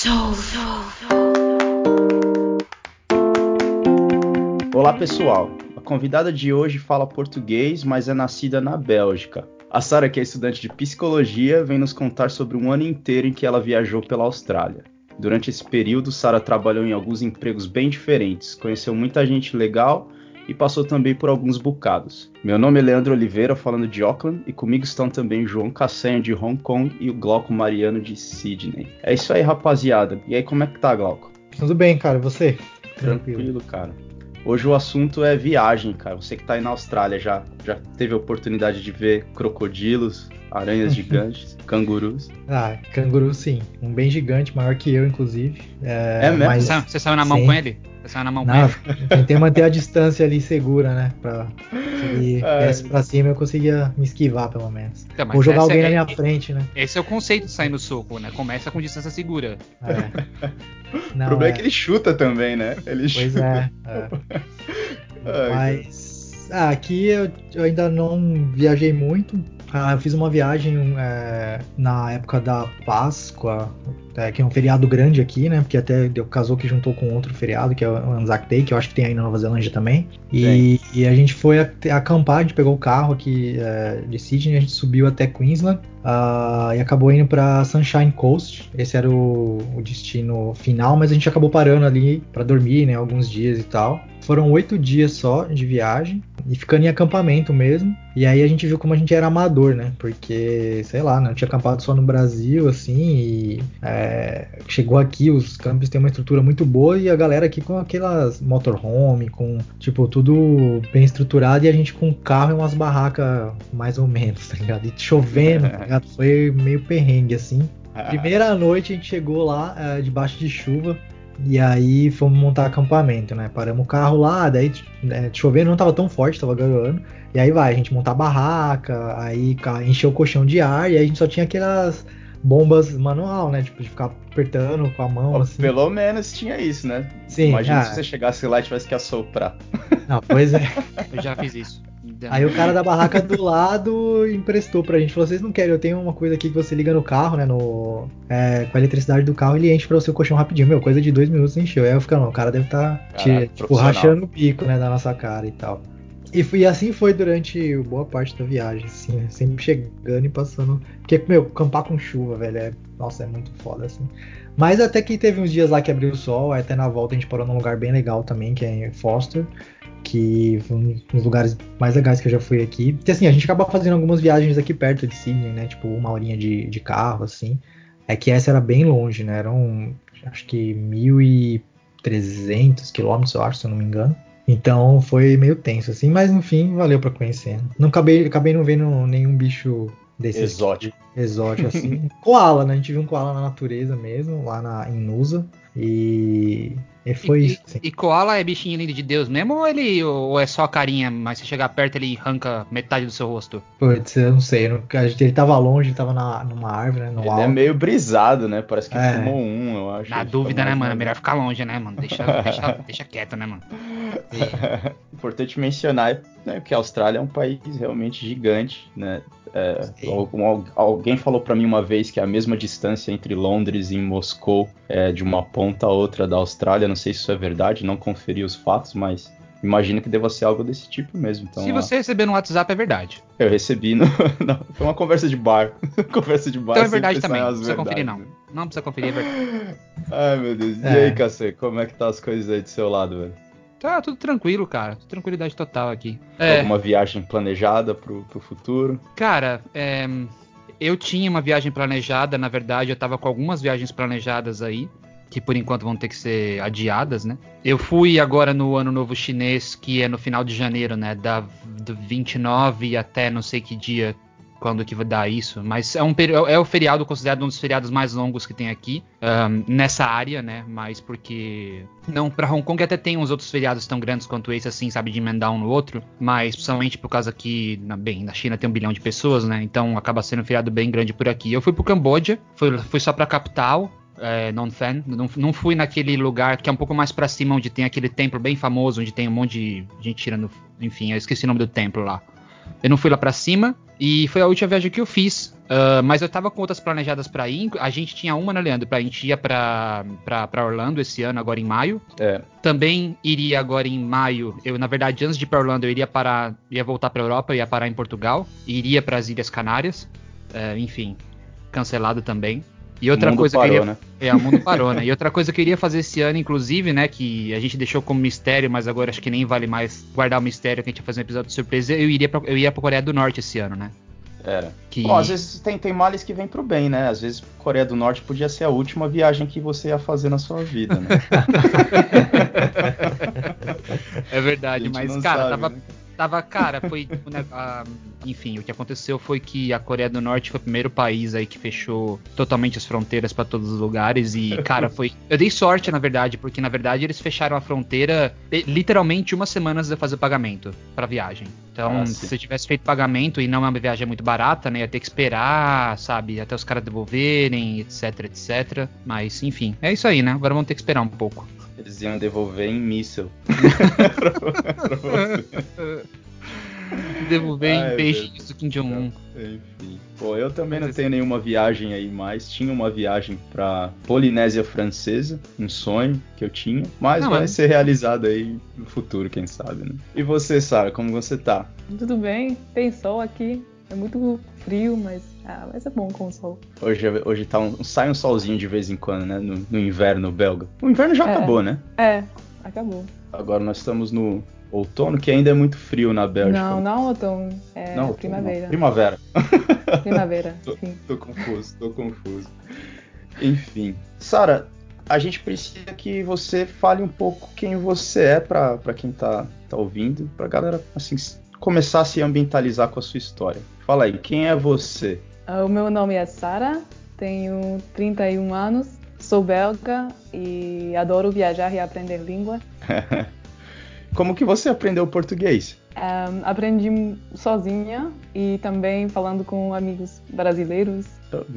Olá pessoal, a convidada de hoje fala português, mas é nascida na Bélgica. A Sara, que é estudante de psicologia, vem nos contar sobre um ano inteiro em que ela viajou pela Austrália. Durante esse período, Sara trabalhou em alguns empregos bem diferentes, conheceu muita gente legal e passou também por alguns bocados. Meu nome é Leandro Oliveira, falando de Auckland, e comigo estão também João Cassenha, de Hong Kong, e o Glauco Mariano, de Sydney. É isso aí, rapaziada. E aí, como é que tá, Glauco? Tudo bem, cara, e você? Tranquilo, cara. Hoje o assunto é viagem, cara. Você que tá aí na Austrália já teve a oportunidade de ver crocodilos, aranhas gigantes, cangurus? Ah, canguru sim. Um bem gigante, maior que eu, inclusive. É mesmo? Mas Você saiu na mão sim. com ele? Você saiu na mão com Não, ele? tentei manter a distância ali segura, né? Se ele viesse Ai, pra cima, eu conseguia me esquivar, pelo menos. Então, mas Ou jogar essa alguém na é- minha frente, né? Esse é o conceito de sair no soco, né? Começa com distância segura. É. o Não, problema é que ele chuta também, né? Ele Pois chuta. é. Ai, cara. Mas aqui eu ainda não viajei muito. Eu fiz uma viagem na época da Páscoa, que é um feriado grande aqui, né? Porque até casou que juntou com outro feriado, que é o Anzac Day, que eu acho que tem aí na Nova Zelândia também. E a gente foi acampar, a gente pegou o carro aqui de Sydney, a gente subiu até Queensland. E acabou indo para Sunshine Coast. Esse era o destino final, mas a gente acabou parando ali para dormir, né? Alguns dias e tal. Foram 8 dias só de viagem e ficando em acampamento mesmo. E aí a gente viu como a gente era amador, né? Porque, sei lá, não tinha acampado só no Brasil, assim, e chegou aqui, os campos têm uma estrutura muito boa e a galera aqui com aquelas motorhome, com, tipo, tudo bem estruturado e a gente com carro e umas barracas mais ou menos, tá ligado? E chovendo, tá ligado? Foi meio perrengue, assim. Primeira noite a gente chegou lá, debaixo de chuva, e aí fomos montar acampamento, né? Paramos o carro lá, daí chovendo, não tava tão forte, tava garoando. E aí a gente montar barraca, aí encher o colchão de ar, e aí a gente só tinha aquelas bombas manual, né? Tipo, de ficar apertando com a mão, assim. Pelo menos tinha isso, né? Sim, Imagina se você chegasse lá e tivesse que assoprar. Não, pois é. Eu já fiz isso. Aí o cara da barraca do lado emprestou pra gente. Falou, vocês não querem, eu tenho uma coisa aqui que você liga no carro, né? Com a eletricidade do carro, ele enche pra você o colchão rapidinho. Meu, coisa de 2 minutos encheu. Aí eu fico, não, o cara deve estar rachando o bico, né, da nossa cara e tal. E assim foi durante boa parte da viagem, assim, né? Sempre chegando e passando. Porque, meu, acampar com chuva, velho, nossa, é muito foda, assim. Mas até que teve uns dias lá que abriu o sol, aí até na volta a gente parou num lugar bem legal também, que é em Foster, que foi um dos lugares mais legais que eu já fui aqui. Porque assim, a gente acaba fazendo algumas viagens aqui perto de Sydney, né? Tipo, 1 horinha de carro, assim. É que essa era bem longe, né? Eram, acho que 1.300 quilômetros, eu acho, se eu não me engano. Então foi meio tenso, assim, mas enfim, valeu pra conhecer. Não acabei não vendo nenhum bicho desses exótico assim. Koala, né? A gente viu um koala na natureza mesmo, lá em Nusa. E foi isso. Assim. E koala é bichinho lindo de Deus mesmo ou é só a carinha, mas se chegar perto ele arranca metade do seu rosto? Putz, eu não sei. Ele tava longe, ele tava numa árvore, né? No Ele alto. é meio brisado, né? Parece que fumou eu acho. Na Ele fica dúvida, né, mais mano? É na melhor ficar longe, né, mano? Deixa quieto, né, mano? Importante mencionar, né, que a Austrália é um país realmente gigante, né? Alguém falou para mim uma vez que a mesma distância entre Londres e Moscou é de uma ponta a outra da Austrália. Não sei se isso é verdade, não conferi os fatos, mas imagino que deva ser algo desse tipo mesmo. Então, se você receber no WhatsApp, é verdade. Eu recebi foi uma conversa de bar. Conversa de bar. Então é verdade também. Não precisa conferir, não. Não precisa conferir, é verdade. Ai, meu Deus. E aí, Cacê, como é que tá as coisas aí do seu lado, velho? Tá tudo tranquilo, cara. Tranquilidade total aqui. Alguma viagem planejada pro futuro? Cara, eu tinha uma viagem planejada, na verdade, eu tava com algumas viagens planejadas aí, que por enquanto vão ter que ser adiadas, né? Eu fui agora no Ano Novo Chinês, que é no final de janeiro, né? Do 29 até não sei que dia, quando que vai dar isso, mas é o feriado considerado um dos feriados mais longos que tem aqui, nessa área, né, mas porque, não, pra Hong Kong até tem uns outros feriados tão grandes quanto esse, assim, sabe, de emendar um no outro, mas principalmente por causa que, na China tem 1 bilhão de pessoas, né, então acaba sendo um feriado bem grande por aqui. Eu fui pro Camboja, fui só pra capital, Phnom Penh, não fui naquele lugar que é um pouco mais pra cima, onde tem aquele templo bem famoso, onde tem um monte de gente tirando, enfim, eu esqueci o nome do templo lá. Eu não fui lá pra cima, E foi a última viagem que eu fiz. Mas eu tava com outras planejadas pra ir. A gente tinha uma, né, Leandro? A gente ia pra Orlando esse ano, agora em maio. Também iria agora em maio. Eu, na verdade, antes de ir pra Orlando, eu ia voltar pra Europa, ia parar em Portugal. E iria pras Ilhas Canárias. Enfim, cancelado também. E outra coisa parou, que eu queria... né? o mundo parou, né? E outra coisa que eu queria fazer esse ano, inclusive, né? Que a gente deixou como mistério, mas agora acho que nem vale mais guardar o mistério, que a gente ia fazer um episódio de surpresa. Eu ia pra Coreia do Norte esse ano, né? Bom, às vezes tem males que vêm pro bem, né? Às vezes Coreia do Norte podia ser a última viagem que você ia fazer na sua vida, né? É verdade, mas, cara, sabe, cara, foi... enfim, o que aconteceu foi que a Coreia do Norte foi o primeiro país aí que fechou totalmente as fronteiras pra todos os lugares e, cara, eu dei sorte, na verdade, porque, na verdade, eles fecharam a fronteira literalmente uma semana antes de eu fazer o pagamento pra viagem. Então, se eu tivesse feito pagamento e não é uma viagem muito barata, né, ia ter que esperar, sabe, até os caras devolverem, etc, etc. Mas, enfim, é isso aí, né? Agora vamos ter que esperar um pouco. Eles iam devolver em míssil. pra você. Devolver em beijinhos do Kim Jong-un. Enfim. Pô, eu também não tenho nenhuma viagem aí mais. Tinha uma viagem pra Polinésia Francesa, um sonho que eu tinha. Mas vai ser realizado aí no futuro, quem sabe, né? E você, Sara, como você tá? Tudo bem, tem sol aqui. É muito frio, mas é bom com o sol. Hoje sai um solzinho de vez em quando, né? No inverno belga. O inverno já acabou, né? Acabou. Agora nós estamos no outono, que ainda é muito frio na Bélgica. Não outono. Não, primavera. Primavera. Primavera, sim. Tô confuso. Enfim. Sara, a gente precisa que você fale um pouco quem você é pra quem tá ouvindo, pra galera, assim, começar a se ambientalizar com a sua história. Fala aí, quem é você? O meu nome é Sara, tenho 31 anos, sou belga e adoro viajar e aprender língua. Como que você aprendeu português? Aprendi sozinha e também falando com amigos brasileiros.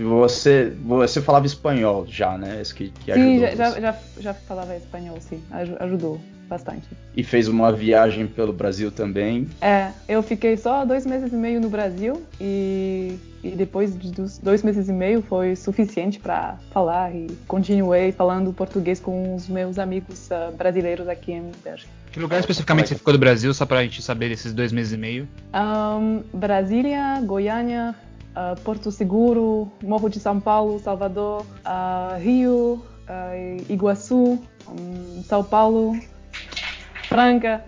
Você falava espanhol já, né? Sim, já falava espanhol, sim. Ajudou bastante. E fez uma viagem pelo Brasil também? Eu fiquei só 2 meses e meio no Brasil e depois dos 2 meses e meio foi suficiente para falar e continuei falando português com os meus amigos brasileiros aqui em Bélgica. Que lugar especificamente você ficou do Brasil, só pra gente saber desses 2 meses e meio? Brasília, Goiânia, Porto Seguro, Morro de São Paulo, Salvador, Rio, Iguaçu, São Paulo, Franca.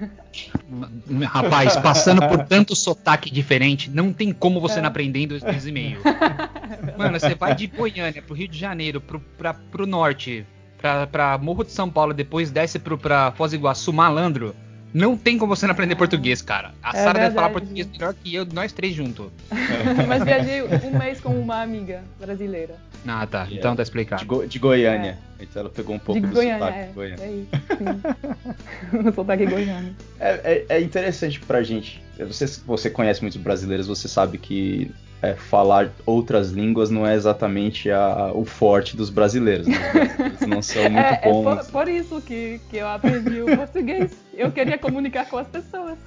Rapaz, passando por tanto sotaque diferente, não tem como você não aprender em 2 meses e meio. Mano, você vai de Goiânia pro Rio de Janeiro, pro norte, pra Morro de São Paulo, depois desce pra Foz do Iguaçu, malandro. Não tem como você não aprender português, cara. A Sara deve falar português melhor que eu, nós três juntos. Mas viajei 1 mês com uma amiga brasileira. Ah, tá. Então tá explicado. De Goiânia. Então ela pegou um pouco do sotaque de Goiânia. É isso, sim. O sotaque goiano. É interessante pra gente. Você conhece muitos brasileiros, você sabe que falar outras línguas não é exatamente o forte dos brasileiros, né? Eles não são muito bons. É por isso que eu aprendi o português. Eu queria comunicar com as pessoas.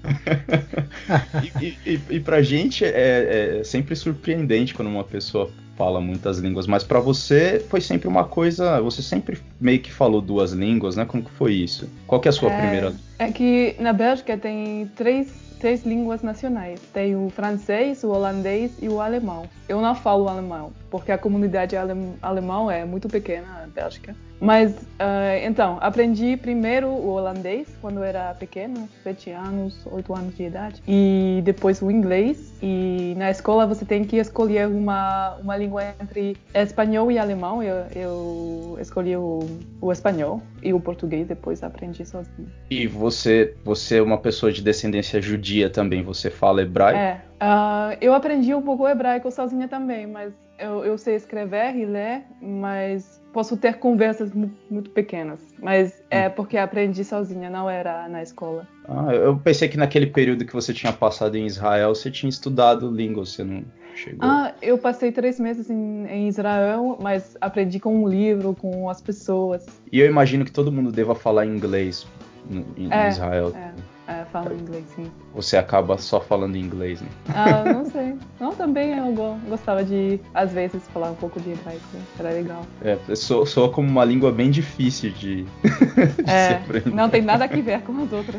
E pra gente é sempre surpreendente quando uma pessoa fala muitas línguas, mas pra você foi sempre uma coisa, você sempre meio que falou 2 línguas, né? Como que foi isso? Qual que é a sua primeira língua? É que na Bélgica tem três línguas nacionais. Tem o francês, o holandês e o alemão. Eu não falo alemão, porque a comunidade alemã é muito pequena na Bélgica. Mas, então, aprendi primeiro o holandês quando eu era pequeno, 7 anos, 8 anos de idade. E depois o inglês. E na escola você tem que escolher uma língua entre espanhol e alemão. Eu escolhi o espanhol e o português depois aprendi sozinho. E você é uma pessoa de descendência judia também, você fala hebraico? Eu aprendi um pouco hebraico sozinha também, mas eu sei escrever e ler, mas posso ter conversas muito pequenas. Mas é porque aprendi sozinha, não era na escola. Eu pensei que naquele período que você tinha passado em Israel, você tinha estudado língua, você não chegou? Eu passei 3 meses em Israel, mas aprendi com um livro, com as pessoas. E eu imagino que todo mundo deva falar inglês em Israel. falo inglês, sim. Você acaba só falando inglês, né? Não sei. Não, também eu gostava de, às vezes, falar um pouco de hebraico. Era legal. Soa como uma língua bem difícil de se aprender. Não tem nada a ver com as outras.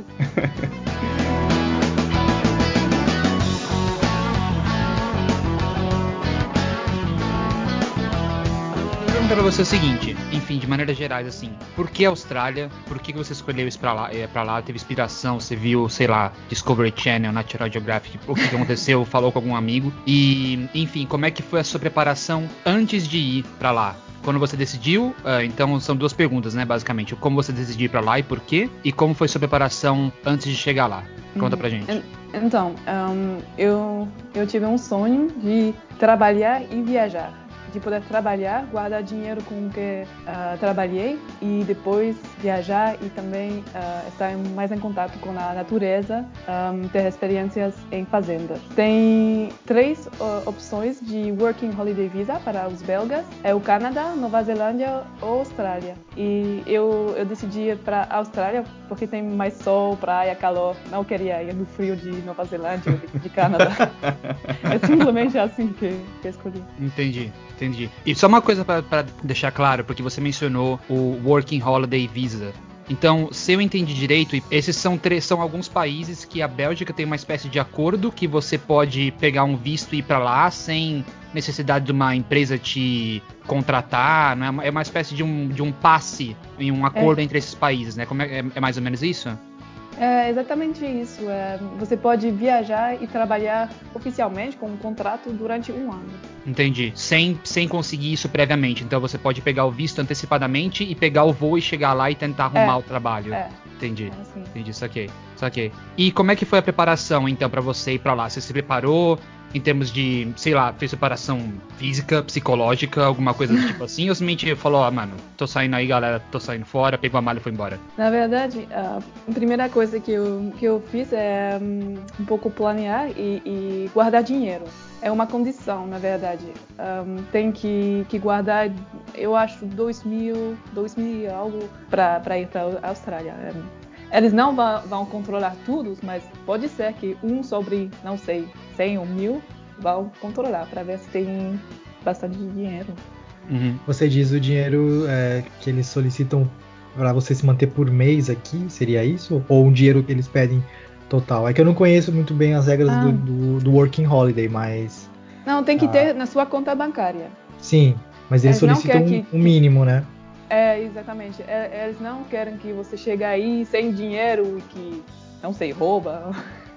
Pergunta pra você o seguinte, enfim, de maneiras gerais, assim, por que Austrália? Por que você escolheu isso pra lá? Teve inspiração? Você viu, sei lá, Discovery Channel, Natural Geographic, o que aconteceu? Falou com algum amigo? E, enfim, como é que foi a sua preparação antes de ir pra lá? Quando você decidiu, então são duas perguntas, né, basicamente. Como você decidiu ir pra lá e por quê? E como foi sua preparação antes de chegar lá? Conta pra gente. Então, eu tive um sonho de trabalhar e viajar. De poder trabalhar, guardar dinheiro com o que trabalhei e depois viajar e também estar mais em contato com a natureza, ter experiências em fazendas. Tem 3 opções de Working Holiday Visa para os belgas, é o Canadá, Nova Zelândia ou Austrália. E eu decidi ir para a Austrália porque tem mais sol, praia, calor. Não queria ir no frio de Nova Zelândia ou de Canadá. É simplesmente assim que escolhi. Entendi. E só uma coisa para deixar claro, porque você mencionou o Working Holiday Visa. Então, se eu entendi direito, esses são alguns países que a Bélgica tem uma espécie de acordo que você pode pegar um visto e ir para lá sem necessidade de uma empresa te contratar, não é uma espécie de um passe em um acordo entre esses países, né? É mais ou menos isso? É exatamente isso. Você pode viajar e trabalhar oficialmente com um contrato durante 1 ano. Entendi. Sem conseguir isso previamente. Então você pode pegar o visto antecipadamente e pegar o voo e chegar lá e tentar arrumar o trabalho. Entendi. Assim. Entendi, saquei. E como é que foi a preparação, então, pra você ir pra lá? Você se preparou em termos de, sei lá, fez preparação física, psicológica, alguma coisa do tipo assim? Ou simplesmente falou, mano, tô saindo aí, galera, tô saindo fora, pegou a malha e foi embora? Na verdade, a primeira coisa que eu fiz é um pouco planear e guardar dinheiro. É uma condição, na verdade. Tem que guardar, eu acho, 2.000 algo para ir para a Austrália. Eles não vão controlar tudo, mas pode ser que sobre, não sei, 100 ou 1.000 vão controlar para ver se tem bastante dinheiro. Uhum. Você diz o dinheiro que eles solicitam para você se manter por mês aqui, seria isso? Ou um dinheiro que eles pedem total? É que eu não conheço muito bem as regras do Working Holiday, mas... Não, tem que ter na sua conta bancária. Sim, mas eles solicitam um mínimo, né? Exatamente. Eles não querem que você chegue aí sem dinheiro e que, não sei, rouba.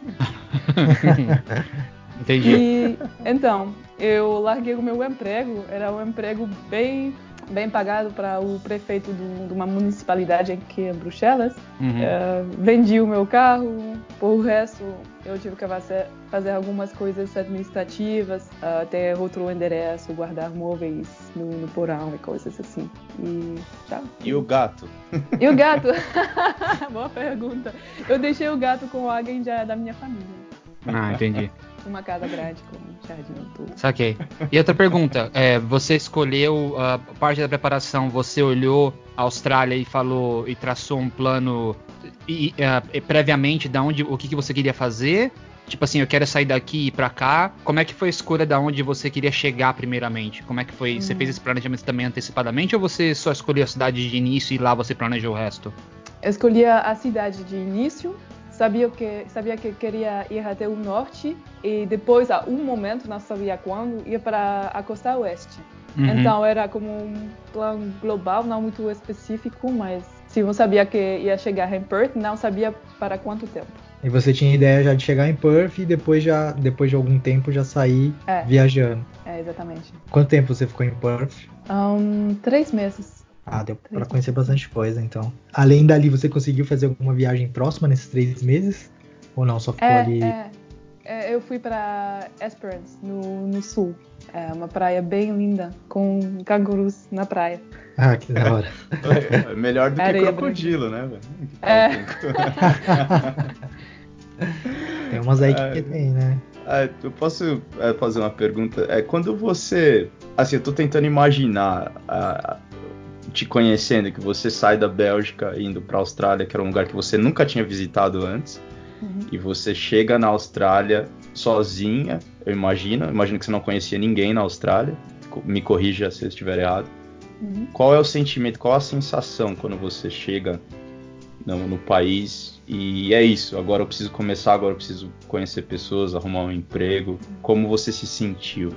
Entendi. Então, eu larguei o meu emprego. Era um emprego bem pagado para o prefeito de uma municipalidade aqui em Bruxelas. Vendi o meu carro. Por o resto, eu tive que fazer algumas coisas administrativas, ter outro endereço, guardar móveis no porão e coisas assim. E tchau. E o gato? E o gato? Boa pergunta. Eu deixei o gato com alguém da minha família. Entendi. Uma casa grande com jardim e tudo. Saquei. E outra pergunta, você escolheu a parte da preparação, você olhou a Austrália e falou e traçou um plano previamente o que você queria fazer? Tipo assim, eu quero sair daqui e ir pra cá. Como é que foi a escolha de onde você queria chegar primeiramente? Como é que foi? Você fez esse planejamento também antecipadamente ou você só escolheu a cidade de início e lá você planejou o resto? Eu escolhi a cidade de início. Sabia que queria ir até o norte e depois, a um momento, não sabia quando, ir para a costa oeste. Então era como um plano global, não muito específico, mas se eu sabia que ia chegar em Perth, não sabia para quanto tempo. E você tinha ideia já de chegar em Perth e depois de algum tempo já sair viajando. Exatamente. Quanto tempo você ficou em Perth? 3 meses. Deu pra conhecer bastante coisa, então. Além dali, você conseguiu fazer alguma viagem próxima nesses 3 meses? Ou não, só ficou ali? Eu fui para Esperance, no sul. É uma praia bem linda, com cangurus na praia. Que da hora. Melhor do que crocodilo, né, velho? Tem umas aí que tem, né? Eu posso fazer uma pergunta? Quando você... Assim, eu tô tentando imaginar... te conhecendo, que você sai da Bélgica indo para a Austrália, que era um lugar que você nunca tinha visitado antes, E você chega na Austrália sozinha, eu imagino que você não conhecia ninguém na Austrália, me corrija se eu estiver errado. Qual é o sentimento, qual a sensação quando você chega no país e é isso, agora eu preciso começar, agora eu preciso conhecer pessoas, arrumar um emprego, como você se sentiu?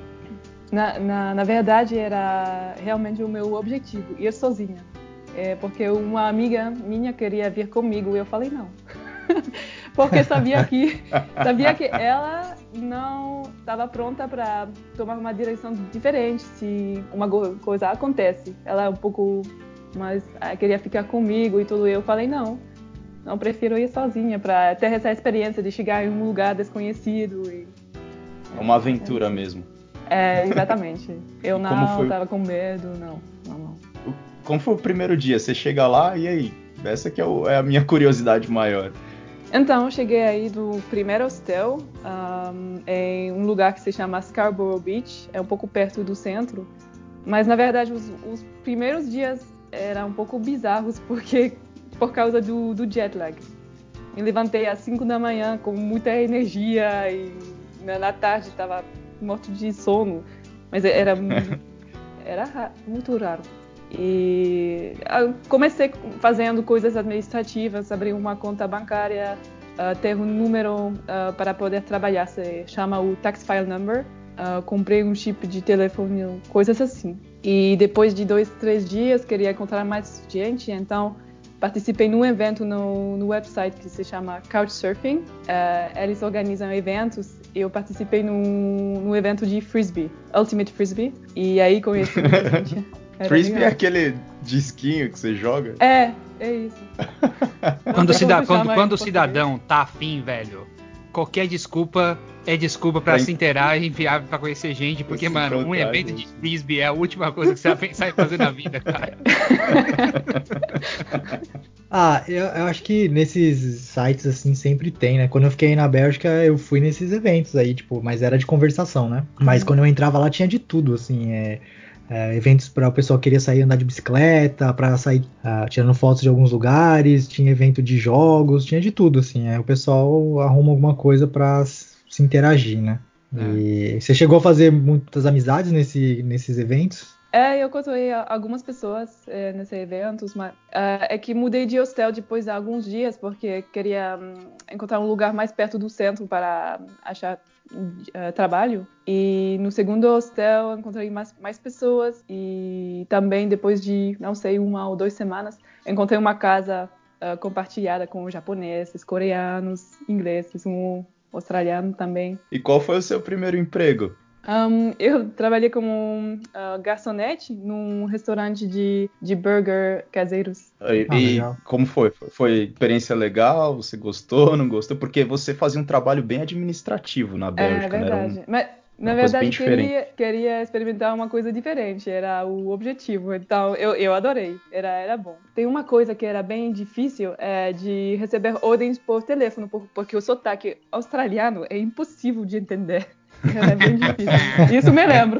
Na verdade, era realmente o meu objetivo, ir sozinha. Porque uma amiga minha queria vir comigo e eu falei não. Porque sabia que ela não estava pronta para tomar uma direção diferente se uma coisa acontece. Ela é um pouco mais queria ficar comigo e tudo. Eu falei não prefiro ir sozinha para ter essa experiência de chegar em um lugar desconhecido. É uma aventura mesmo. Exatamente. Eu não estava com medo, não. Como foi o primeiro dia? Você chega lá e aí? Essa que é a minha curiosidade maior. Então, eu cheguei aí do primeiro hostel, em um lugar que se chama Scarborough Beach, é um pouco perto do centro. Mas, na verdade, os primeiros dias eram um pouco bizarros, por causa do jet lag. Me levantei às 5 da manhã com muita energia e na tarde estava morto de sono. Mas era muito raro. E comecei fazendo coisas administrativas, abri uma conta bancária, ter um número para poder trabalhar, se chama o Tax File Number. Comprei um chip de telefone, coisas assim. E depois de 2-3 dias queria encontrar mais gente, então participei num evento no website que se chama Couchsurfing. Eles organizam eventos. Eu participei num evento de Frisbee, Ultimate Frisbee, e aí conheci muita gente. Frisbee legal. É aquele disquinho que você joga? É isso. Quando o cidadão tá afim, velho, qualquer desculpa é desculpa pra se inteirar e enviar pra conhecer gente, porque, mano, um evento de Frisbee é a última coisa que você vai pensar em fazer na vida, cara. Eu acho que nesses sites, assim, sempre tem, né? Quando eu fiquei na Bélgica, eu fui nesses eventos aí, tipo, mas era de conversação, né? Mas quando eu entrava lá, tinha de tudo, assim, eventos para o pessoal querer sair andar de bicicleta, para sair tirando fotos de alguns lugares, tinha evento de jogos, tinha de tudo, assim, o pessoal arruma alguma coisa para se interagir, né? E você chegou a fazer muitas amizades nesses eventos? Eu encontrei algumas pessoas nesses eventos, mas é que mudei de hostel depois de alguns dias, porque queria encontrar um lugar mais perto do centro para achar trabalho. E no segundo hostel encontrei mais pessoas e também depois de, não sei, 1 ou 2 semanas, encontrei uma casa compartilhada com japoneses, coreanos, ingleses, um australiano também. E qual foi o seu primeiro emprego? Eu trabalhei como garçonete num restaurante de burger caseiros. E como foi? Foi experiência legal? Você gostou, não gostou? Porque você fazia um trabalho bem administrativo na Bélgica, né? É verdade. Né? Mas, na verdade, queria experimentar uma coisa diferente. Era o objetivo. Então, eu adorei. Era bom. Tem uma coisa que era bem difícil, de receber ordens por telefone, porque o sotaque australiano é impossível de entender. Era bem difícil. Isso me lembro.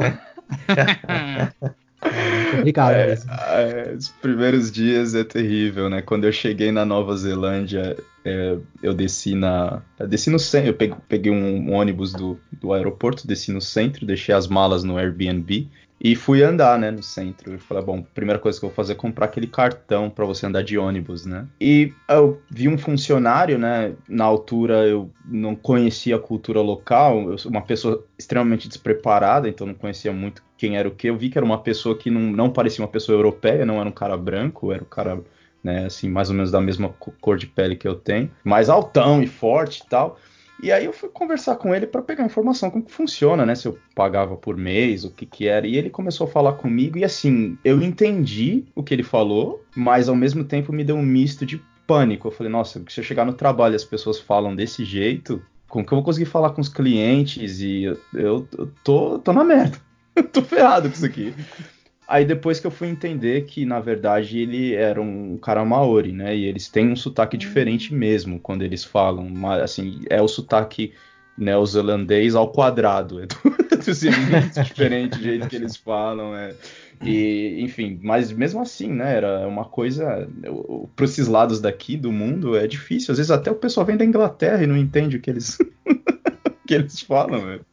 É complicado mesmo. Os primeiros dias é terrível, né? Quando eu cheguei na Nova Zelândia, eu desci no centro, eu peguei um ônibus do aeroporto, desci no centro, deixei as malas no Airbnb e fui andar, né, no centro. Eu falei, bom, a primeira coisa que eu vou fazer é comprar aquele cartão para você andar de ônibus, né? E eu vi um funcionário, né? Na altura eu não conhecia a cultura local, eu sou uma pessoa extremamente despreparada, então não conhecia muito quem era o quê. Eu vi que era uma pessoa que não parecia uma pessoa europeia, não era um cara branco, era um cara, né, assim, mais ou menos da mesma cor de pele que eu tenho, mais altão e forte e tal. E aí eu fui conversar com ele para pegar informação, como que funciona, né? Se eu pagava por mês, o que era. E ele começou a falar comigo e assim, eu entendi o que ele falou, mas ao mesmo tempo me deu um misto de pânico. Eu falei, nossa, se eu chegar no trabalho e as pessoas falam desse jeito, como que eu vou conseguir falar com os clientes? E eu tô na merda. Eu tô ferrado com isso aqui. Aí depois que eu fui entender que, na verdade, ele era um cara maori, né? E eles têm um sotaque diferente mesmo quando eles falam. Mas, assim, é o sotaque neozelandês ao quadrado. É tudo assim, muito diferente o jeito que eles falam. E, enfim, mas mesmo assim, né? Era uma coisa. Para esses lados daqui do mundo é difícil. Às vezes até o pessoal vem da Inglaterra e não entende o que eles, que eles falam, velho.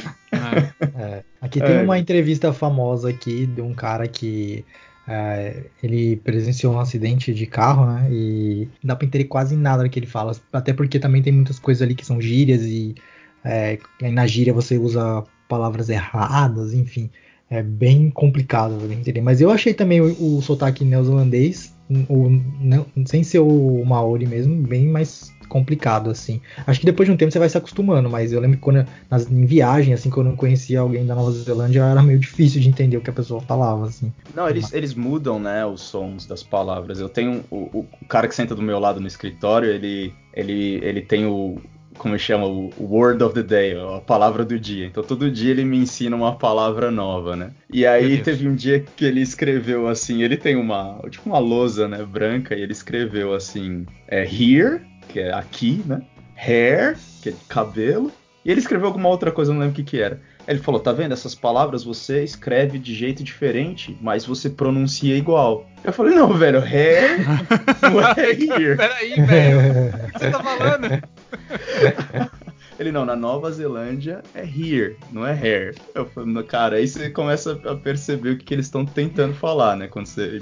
Aqui tem uma entrevista famosa aqui de um cara que ele presenciou um acidente de carro, né? E não dá pra entender quase nada do que ele fala. Até porque também tem muitas coisas ali que são gírias e na gíria você usa palavras erradas, enfim. É bem complicado de entender. Mas eu achei também o sotaque neozelandês, sem ser o Maori mesmo, bem mais complicado, assim. Acho que depois de um tempo você vai se acostumando, mas eu lembro que em viagem, assim, quando eu conhecia alguém da Nova Zelândia, era meio difícil de entender o que a pessoa falava, assim. Não, eles mudam, né, os sons das palavras. Eu tenho o cara que senta do meu lado no escritório, ele tem como chama, o word of the day, a palavra do dia. Então todo dia ele me ensina uma palavra nova, né? E aí teve um dia que ele escreveu assim, ele tem uma lousa, né, branca, e ele escreveu assim, here, que é aqui, né? Hair, que é cabelo. E ele escreveu alguma outra coisa, eu não lembro o que era. Ele falou, tá vendo? Essas palavras você escreve de jeito diferente, mas você pronuncia igual. Eu falei, não, velho, hair não é here. Peraí, velho, o que você tá falando? Ele, não, na Nova Zelândia é here, não é hair. Eu falei, cara, aí você começa a perceber o que eles estão tentando falar, né? Quando você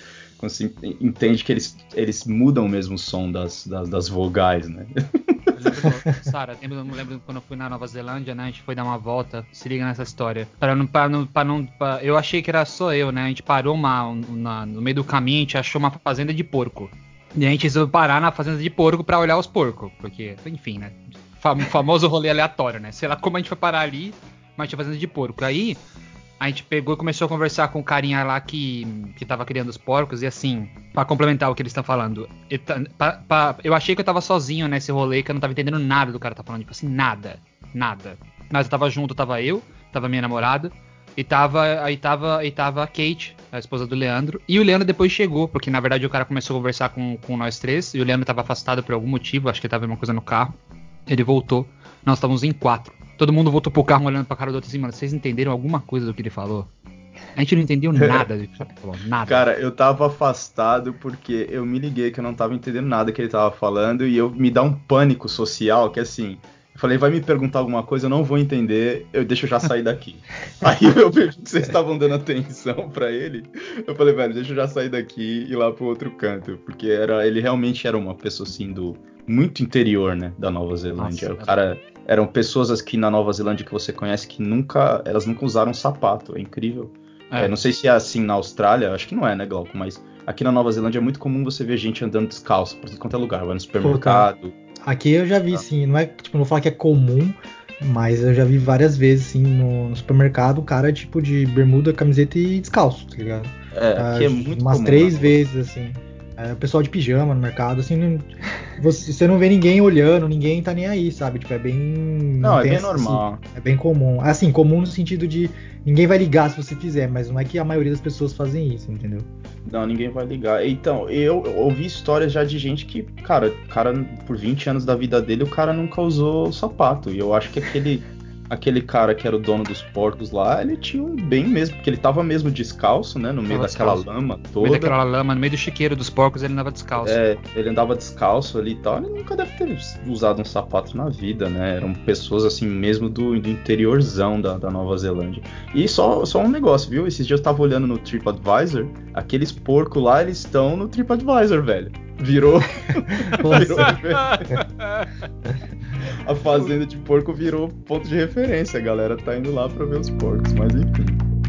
entende que eles mudam mesmo o som das vogais, né? Sara, eu lembro quando eu fui na Nova Zelândia, né? A gente foi dar uma volta, se liga nessa história. Eu achei que era só eu, né? A gente parou no meio do caminho, a gente achou uma fazenda de porco. E a gente resolveu parar na fazenda de porco pra olhar os porcos. Porque, enfim, né? Famoso rolê aleatório, né? Sei lá como a gente foi parar ali, mas tinha fazenda de porco. Aí a gente pegou e começou a conversar com o carinha lá que tava criando os porcos. E assim, pra complementar o que eles estão falando, eu achei que eu tava sozinho nesse rolê, que eu não tava entendendo nada do cara tá falando. Tipo assim, nada. Mas eu tava junto, tava minha namorada, e tava a Kate, a esposa do Leandro. E o Leandro depois chegou, porque na verdade o cara começou a conversar com nós três, e o Leandro tava afastado por algum motivo, acho que ele tava vendo uma coisa no carro. Ele voltou, nós estávamos em 4. Todo mundo voltou pro carro olhando pra cara do outro assim, mano, vocês entenderam alguma coisa do que ele falou? A gente não entendeu nada do que ele falou, nada. Cara, eu tava afastado porque eu me liguei que eu não tava entendendo nada que ele tava falando e me dá um pânico social, que assim, eu falei, vai me perguntar alguma coisa, eu não vou entender, deixa eu já sair daqui. Aí eu vejo que vocês estavam dando atenção pra ele, eu falei, velho, deixa eu já sair daqui e ir lá pro outro canto, porque ele realmente era uma pessoa assim muito interior, né, da Nova Zelândia. Nossa, o cara, eram pessoas aqui na Nova Zelândia que você conhece que elas nunca usaram sapato, é incrível. Não sei se é assim na Austrália, acho que não é, né, Glauco, mas aqui na Nova Zelândia é muito comum você ver gente andando descalço por tudo quanto é lugar, vai no supermercado. Aqui eu já vi, sim, não é, tipo, não vou falar que é comum, mas eu já vi várias vezes, assim, no supermercado, o cara, tipo, de bermuda, camiseta e descalço, tá ligado? Aqui é muito umas comum. 3 vezes, assim. O pessoal de pijama no mercado, assim, você não vê ninguém olhando, ninguém tá nem aí, sabe? Tipo, é bem... Não, é bem normal. Assim, é bem comum. Assim, comum no sentido de ninguém vai ligar se você fizer, mas não é que a maioria das pessoas fazem isso, entendeu? Não, ninguém vai ligar. Então, eu ouvi histórias já de gente que, cara, por 20 anos da vida dele, o cara nunca usou sapato. E eu acho que aquele cara que era o dono dos porcos lá, ele tinha um bem mesmo, porque ele tava mesmo descalço, né, no meio daquela lama toda. No meio daquela lama, no meio do chiqueiro dos porcos, ele andava descalço. Ele andava descalço ali e tal, ele nunca deve ter usado um sapato na vida, né, eram pessoas assim mesmo do interiorzão da Nova Zelândia. E só um negócio, viu, esses dias eu tava olhando no TripAdvisor, aqueles porcos lá, eles estão no TripAdvisor, velho. Virou a fazenda de porco virou ponto de referência. A galera tá indo lá pra ver os porcos, mas enfim.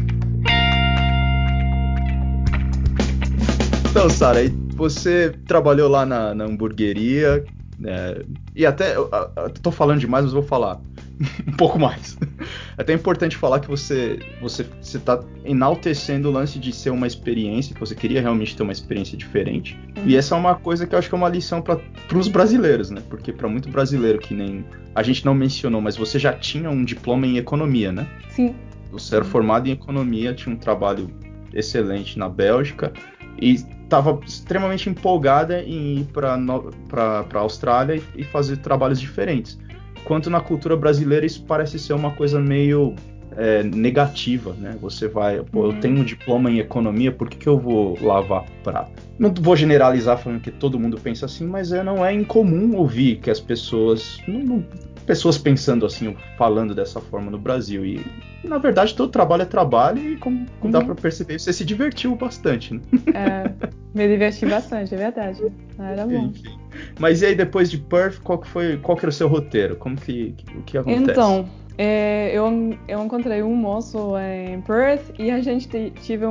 Então, Sara, aí você trabalhou lá na hamburgueria, e até eu tô falando demais, mas vou falar um pouco mais. É até importante falar que você tá enaltecendo o lance de ser uma experiência, que você queria realmente ter uma experiência diferente. E essa é uma coisa que eu acho que é uma lição para os brasileiros, né? Porque para muito brasileiro, que nem a gente não mencionou, mas você já tinha um diploma em economia, né? Sim. Você era formado em economia, tinha um trabalho excelente na Bélgica e estava extremamente empolgada em ir para a Austrália e fazer trabalhos diferentes. quanto na cultura brasileira isso parece ser uma coisa meio negativa, né? Você vai, pô, eu tenho um diploma em economia, por que eu vou lavar prato? Não vou generalizar falando que todo mundo pensa assim, mas não é incomum ouvir que as pessoas, pessoas pensando assim, falando dessa forma no Brasil. E, na verdade, todo trabalho é trabalho e, como dá pra perceber, você se divertiu bastante, né? Me diverti bastante, é verdade. Era bom. Enfim. Mas e aí, depois de Perth, qual que era o seu roteiro? O que acontece? Então, eu encontrei um moço em Perth e a gente teve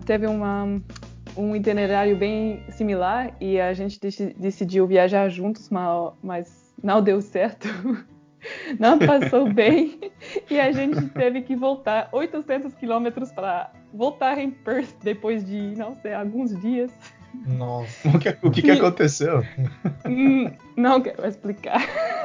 um itinerário bem similar e a gente decidiu viajar juntos, mas não deu certo. Não passou bem e a gente teve que voltar 800 quilômetros para voltar em Perth depois de, não sei, alguns dias. Nossa. O que aconteceu? Não quero explicar.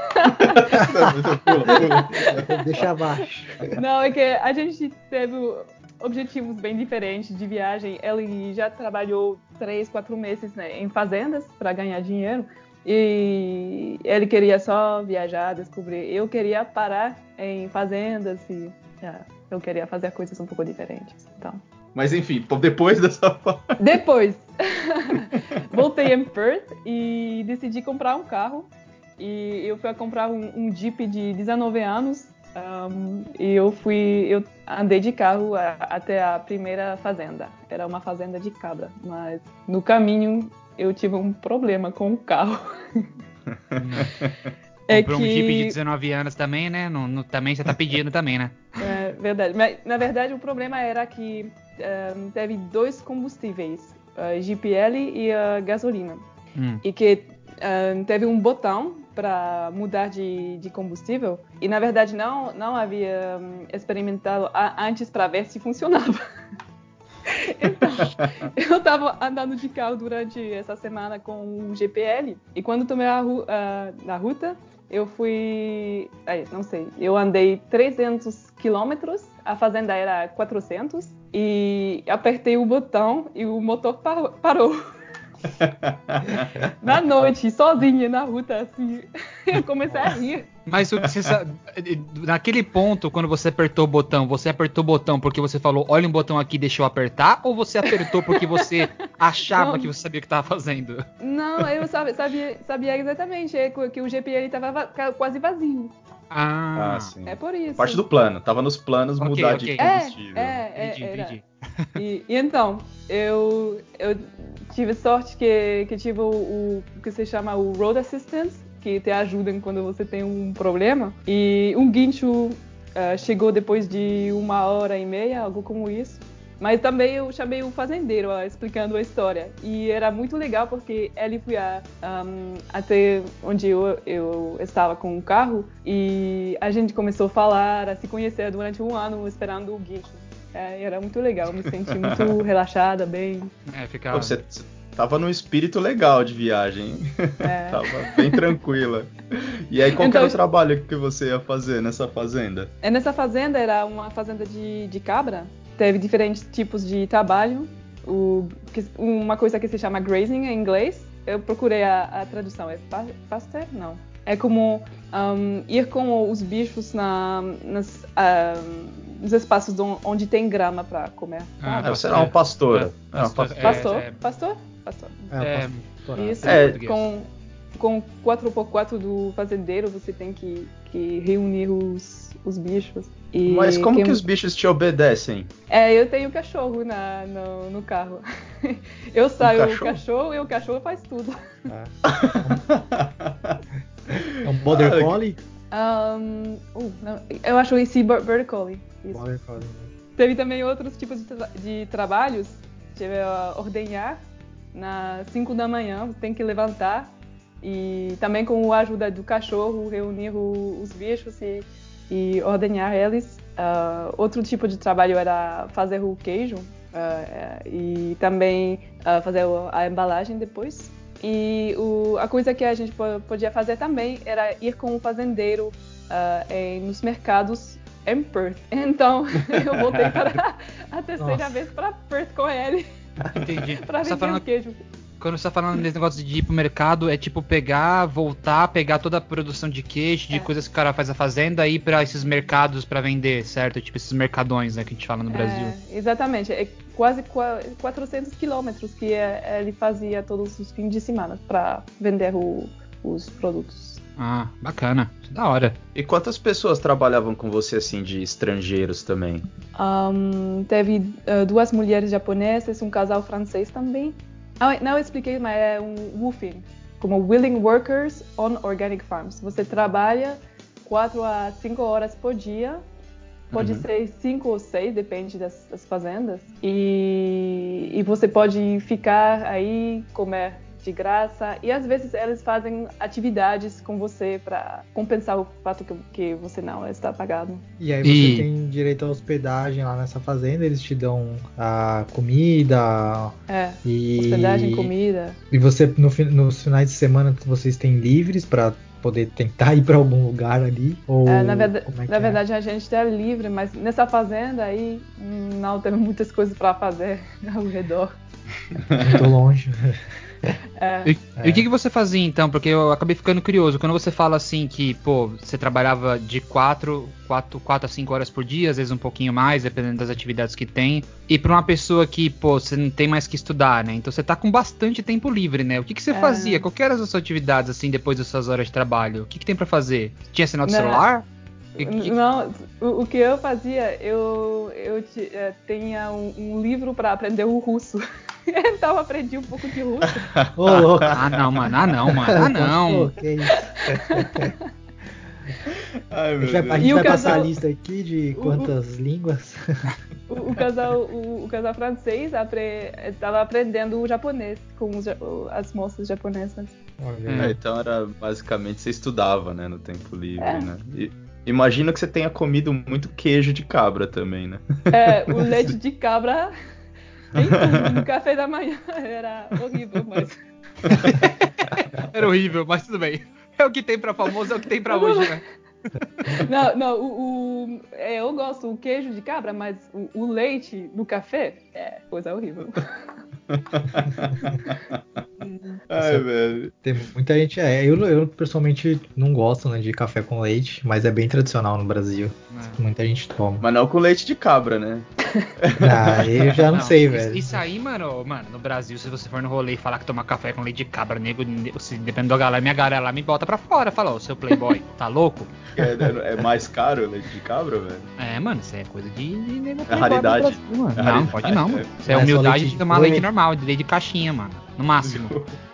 Pula. Deixa abaixo. Não, é que a gente teve objetivos bem diferentes de viagem. Ele já trabalhou 3-4 meses, né, em fazendas para ganhar dinheiro. E ele queria só viajar, descobrir. Eu queria parar em fazendas e eu queria fazer coisas um pouco diferentes. Então. Mas enfim, depois dessa parte. Depois, voltei em Perth e decidi comprar um carro. E eu fui comprar um Jeep de 19 anos. E eu andei de carro até a primeira fazenda. Era uma fazenda de cabra, mas no caminho eu tive um problema com o carro. Comprou um Jeep de 19 anos também, né? Também você tá pedindo também, né? É verdade. Mas, na verdade, o problema era que teve 2 combustíveis, GPL e a gasolina. E que teve um botão para mudar de combustível. E, na verdade, não havia experimentado antes para ver se funcionava. Então, eu estava andando de carro durante essa semana com o GPL e quando tomei na ruta, eu fui, não sei, eu andei 300 quilômetros, a fazenda era 400 e apertei o botão e o motor parou. Na noite, sozinha na ruta, assim, eu comecei a rir. Mas você sabe, naquele ponto, quando você apertou o botão porque você falou, olha um botão aqui, deixa eu apertar? Ou você apertou porque você achava que você sabia o que estava fazendo? Não, eu sabia exatamente que o GPL estava quase vazio. Sim. É por isso. Parte do plano, tava nos planos mudar de combustível. Entendi. E então, eu tive sorte que tive o que se chama o Road Assistance, que te ajuda quando você tem um problema. E um guincho chegou depois de 1h30, algo como isso. Mas também eu chamei o fazendeiro explicando a história. E era muito legal porque ele foi até onde eu estava com o carro e a gente começou a falar, a se conhecer durante 1 ano esperando o guincho. Era muito legal, me senti muito relaxada, bem... Você tava num espírito legal de viagem, hein? Tava bem tranquila. E aí, qual que era o trabalho que você ia fazer nessa fazenda? Nessa fazenda era uma fazenda de cabra. Teve diferentes tipos de trabalho. Uma coisa que se chama grazing em inglês. Eu procurei a tradução. É pasture? Não. É como ir com os bichos nos espaços onde tem grama para comer. Você era uma pastora. Pastor? Isso, com 4x4 do fazendeiro, você tem que reunir os bichos. Mas como que os bichos te obedecem? Eu tenho cachorro no carro. Eu saio o cachorro e o cachorro faz tudo. É um Border Collie? Eu acho esse Border Collie. Border Collie. Teve também outros tipos de trabalhos. Tive ordenhar nas 5 da manhã, você tem que levantar e também com a ajuda do cachorro reunir os bichos e ordenhar eles. Outro tipo de trabalho era fazer o queijo e também fazer a embalagem depois. E a coisa que a gente podia fazer também era ir com o fazendeiro nos mercados em Perth. Então eu voltei para a terceira vez para Perth com ele. Entendi. Para vender o queijo. Quando você tá falando desse negócio de ir pro mercado, é tipo pegar, voltar, pegar toda a produção de queijo, de coisas que o cara faz na fazenda e ir pra esses mercados pra vender, certo? Tipo esses mercadões, né, que a gente fala no Brasil. Exatamente, é quase 400 quilômetros que ele fazia todos os fins de semana pra vender os produtos. Ah, bacana, da hora. E quantas pessoas trabalhavam com você, assim, de estrangeiros também? Teve 2 mulheres japonesas, um casal francês também. Não eu expliquei, mas é um WWOOFing, como Willing Workers on Organic Farms. Você trabalha 4 a 5 horas por dia, pode ser 5 ou 6, depende das fazendas. E você pode ficar aí, comer de graça, e às vezes eles fazem atividades com você para compensar o fato que você não está pagado. E aí você tem direito à hospedagem lá nessa fazenda, eles te dão a comida. Hospedagem, comida. E você, nos finais de semana, vocês têm livres para poder tentar ir para algum lugar ali? Ou na verdade, a gente está livre, mas nessa fazenda aí não tem muitas coisas para fazer ao redor. Muito longe. E o que você fazia então? Porque eu acabei ficando curioso. Quando você fala assim que, pô, você trabalhava de 4 a 5 horas por dia, às vezes um pouquinho mais, dependendo das atividades que tem. E pra uma pessoa que, pô, você não tem mais que estudar, né? Então você tá com bastante tempo livre, né? O que você fazia? Qual que eram as suas atividades, assim, depois das suas horas de trabalho? O que tem pra fazer? Tinha sinal de celular? Não, o que eu fazia, eu tinha um livro para aprender o russo. Então eu aprendi um pouco de russo. Ô, louco. Ah, não, mano. Ah, não. Que isso? Ai, a gente vai passar a lista aqui de quantas línguas. O casal francês estava aprendendo o japonês com as moças japonesas. Então era basicamente você estudava, né, no tempo livre, né? E imagino que você tenha comido muito queijo de cabra também, né? O leite de cabra em tudo, no café da manhã era horrível, mas... Era horrível, mas tudo bem. É o que tem pra famoso, é o que tem pra hoje, né? Não, eu gosto do queijo de cabra, mas o leite no café é coisa horrível. Ai, velho. Tem muita gente. Eu pessoalmente não gosto, né, de café com leite, mas é bem tradicional no Brasil. Muita gente toma. Mas não com leite de cabra, né? Eu já não sei, velho. Isso aí, mano, no Brasil, se você for no rolê e falar que toma café com leite de cabra, nego, se dependendo da galera, minha galera lá me bota pra fora. Fala, ô, seu playboy, tá louco? É mais caro o leite de cabra, velho? Mano, isso é coisa de nego É raridade. Brasil, mano. Não, pode não, mano. Isso é humildade de tomar leite normal, de leite de caixinha, mano. No máximo.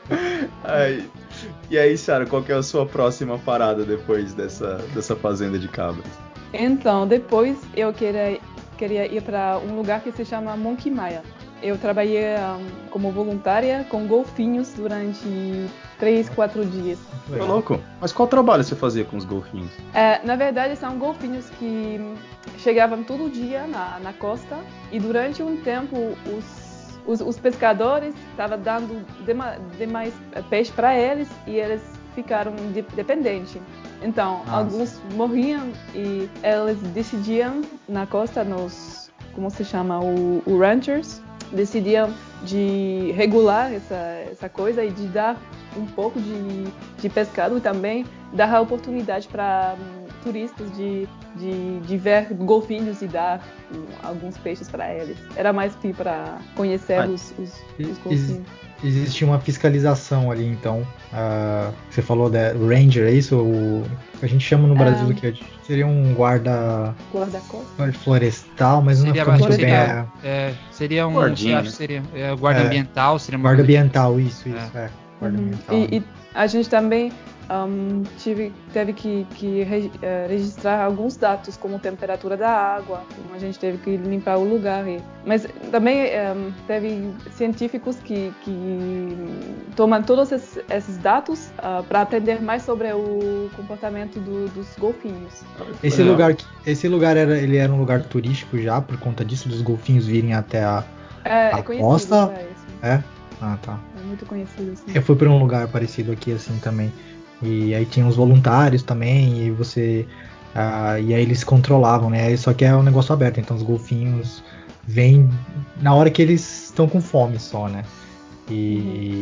E aí, Sarah, qual que é a sua próxima parada depois dessa fazenda de cabras? Então, depois eu queria ir para um lugar que se chama Monkey Maya. Eu trabalhei como voluntária com golfinhos durante 3, 4 dias. Tô louco. Mas qual trabalho você fazia com os golfinhos? Na verdade, são golfinhos que chegavam todo dia na costa e durante um tempo os pescadores estavam dando demais peixe para eles e eles ficaram dependentes. Então, alguns morriam e eles decidiam na costa, como se chama, o ranchers, decidiam de regular essa coisa e de dar um pouco de pescado e também dar a oportunidade para turistas de ver golfinhos e dar alguns peixes para eles. Era mais que para conhecer os golfinhos. Existia uma fiscalização ali, então. Você falou da Ranger, é isso? A gente chama no Brasil do que? Seria um guarda-costa florestal, mas não seria é muito bem. Seria um guardinha, acho que seria guarda ambiental, seria uma guarda ambiental, isso. Guarda ambiental. E a gente também teve que registrar alguns dados, como temperatura da água, a gente teve que limpar o lugar. Mas também teve científicos que tomam todos esses dados para aprender mais sobre o comportamento dos golfinhos. Esse lugar ele era um lugar turístico já, por conta disso, dos golfinhos virem até a costa? Tá. É muito conhecido, assim. Eu fui para um lugar parecido aqui, assim, também. E aí tinha os voluntários também, e aí eles controlavam, né? Só que é um negócio aberto, então os golfinhos vêm na hora que eles estão com fome só, né? E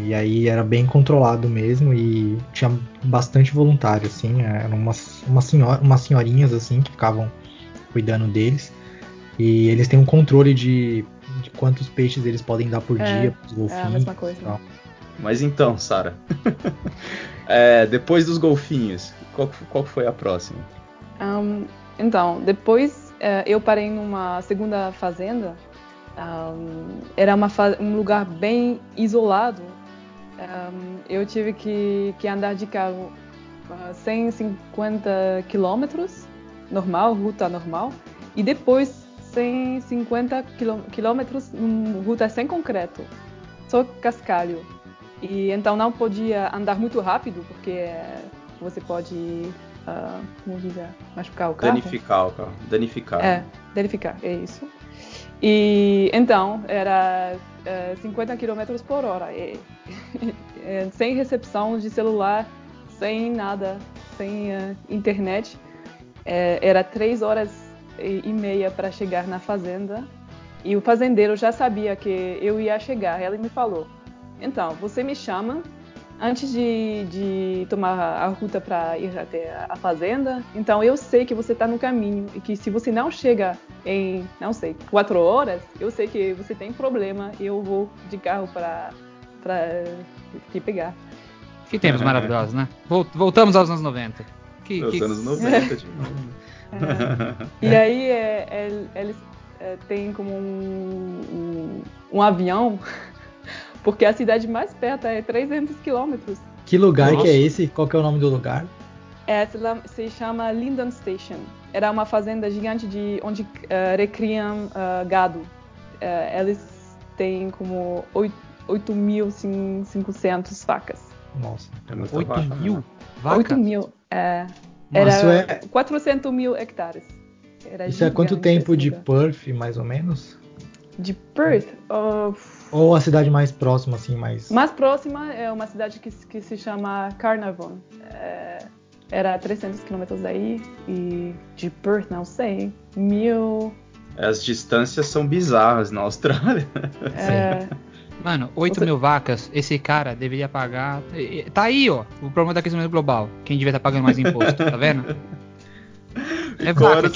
E aí era bem controlado mesmo e tinha bastante voluntário, assim. Eram umas senhorinhas, assim, que ficavam cuidando deles. E eles têm um controle de quantos peixes eles podem dar por dia pros golfinhos. É a mesma coisa. E tal. Mas então, Sara, depois dos golfinhos, qual foi a próxima? Então, depois eu parei numa segunda fazenda. Era um lugar bem isolado. Eu tive que andar de carro 150 quilômetros, ruta normal, e depois 150 quilômetros ruta sem concreto, só cascalho. E então não podia andar muito rápido, porque você pode machucar o carro. Danificar, é isso. E então era 50 km por hora, sem recepção de celular, sem nada, sem internet. Era 3 horas e meia para chegar na fazenda, e o fazendeiro já sabia que eu ia chegar. Ele me falou: então, você me chama antes de tomar a ruta para ir até a fazenda, então eu sei que você está no caminho e que se você não chega em, 4 horas, eu sei que você tem problema e eu vou de carro para te pegar. Que tempos maravilhosos, né? Voltamos aos anos 90. Os anos 90 de novo. E aí eles têm como um avião, porque a cidade mais perto é 300 quilômetros. Que lugar que é esse? Qual que é o nome do lugar? Se chama Linden Station. Era uma fazenda gigante onde recriam gado. Eles têm como 8.500 vacas. Nossa. É muita 8 vaca, mil né? vacas? 8 mil. Nossa, 400 mil hectares. Isso é quanto tempo de Perth, mais ou menos? De Perth? Ou a cidade mais próxima, assim, mais... Mais próxima é uma cidade que se chama Carnarvon. Era 300 quilômetros daí. E de Perth, não sei, 1.000... As distâncias são bizarras na Austrália. Mano, 8 mil vacas, esse cara deveria pagar... Tá aí, ó, o problema da aquecimento global. Quem devia estar pagando mais imposto, tá vendo? Qual era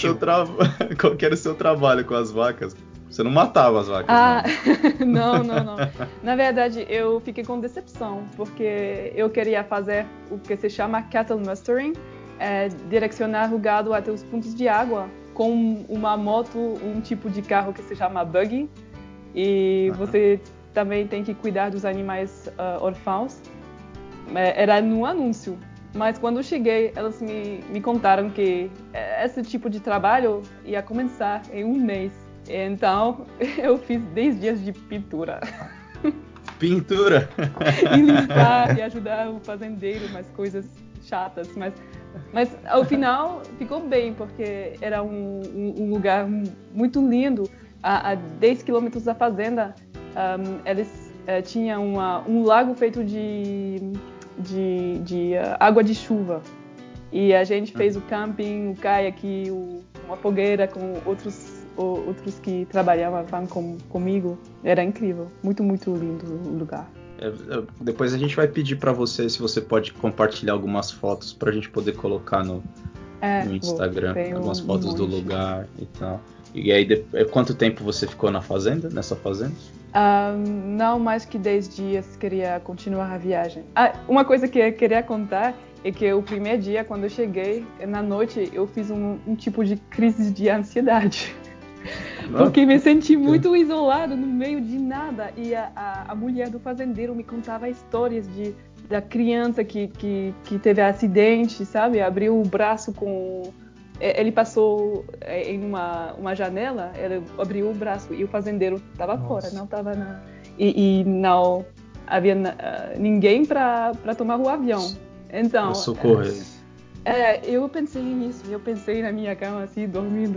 o seu trabalho com as vacas? Você não matava as vacas, não. Não. Na verdade, eu fiquei com decepção, porque eu queria fazer o que se chama cattle mustering, direcionar o gado até os pontos de água com uma moto, um tipo de carro que se chama buggy, e você também tem que cuidar dos animais órfãos. Era no anúncio, mas quando eu cheguei, elas me contaram que esse tipo de trabalho ia começar em 1 mês. Então, eu fiz 10 dias de pintura. Pintura? E limpar e ajudar o fazendeiro, umas coisas chatas. Mas ao final ficou bem, porque era um lugar muito lindo. A 10 quilômetros da fazenda, eles tinham um lago feito de água de chuva. E a gente fez o camping, o kayak, uma fogueira com outros que trabalhavam comigo. Era incrível, muito, muito lindo o lugar. Depois a gente vai pedir para você se você pode compartilhar algumas fotos para a gente poder colocar no Instagram, algumas fotos do lugar e tal. E aí, quanto tempo você ficou nessa fazenda? Não mais que 10 dias, queria continuar a viagem. Uma coisa que eu queria contar é que o primeiro dia, quando eu cheguei, na noite, eu fiz um tipo de crise de ansiedade. Porque me senti muito isolado no meio de nada. E a mulher do fazendeiro me contava histórias da criança que teve acidente, sabe? Abriu o braço ele passou em uma janela, ele abriu o braço e o fazendeiro estava fora, não estava e não havia ninguém para tomar o avião. Então, socorrer. Eu pensei nisso, eu pensei na minha cama assim, dormindo.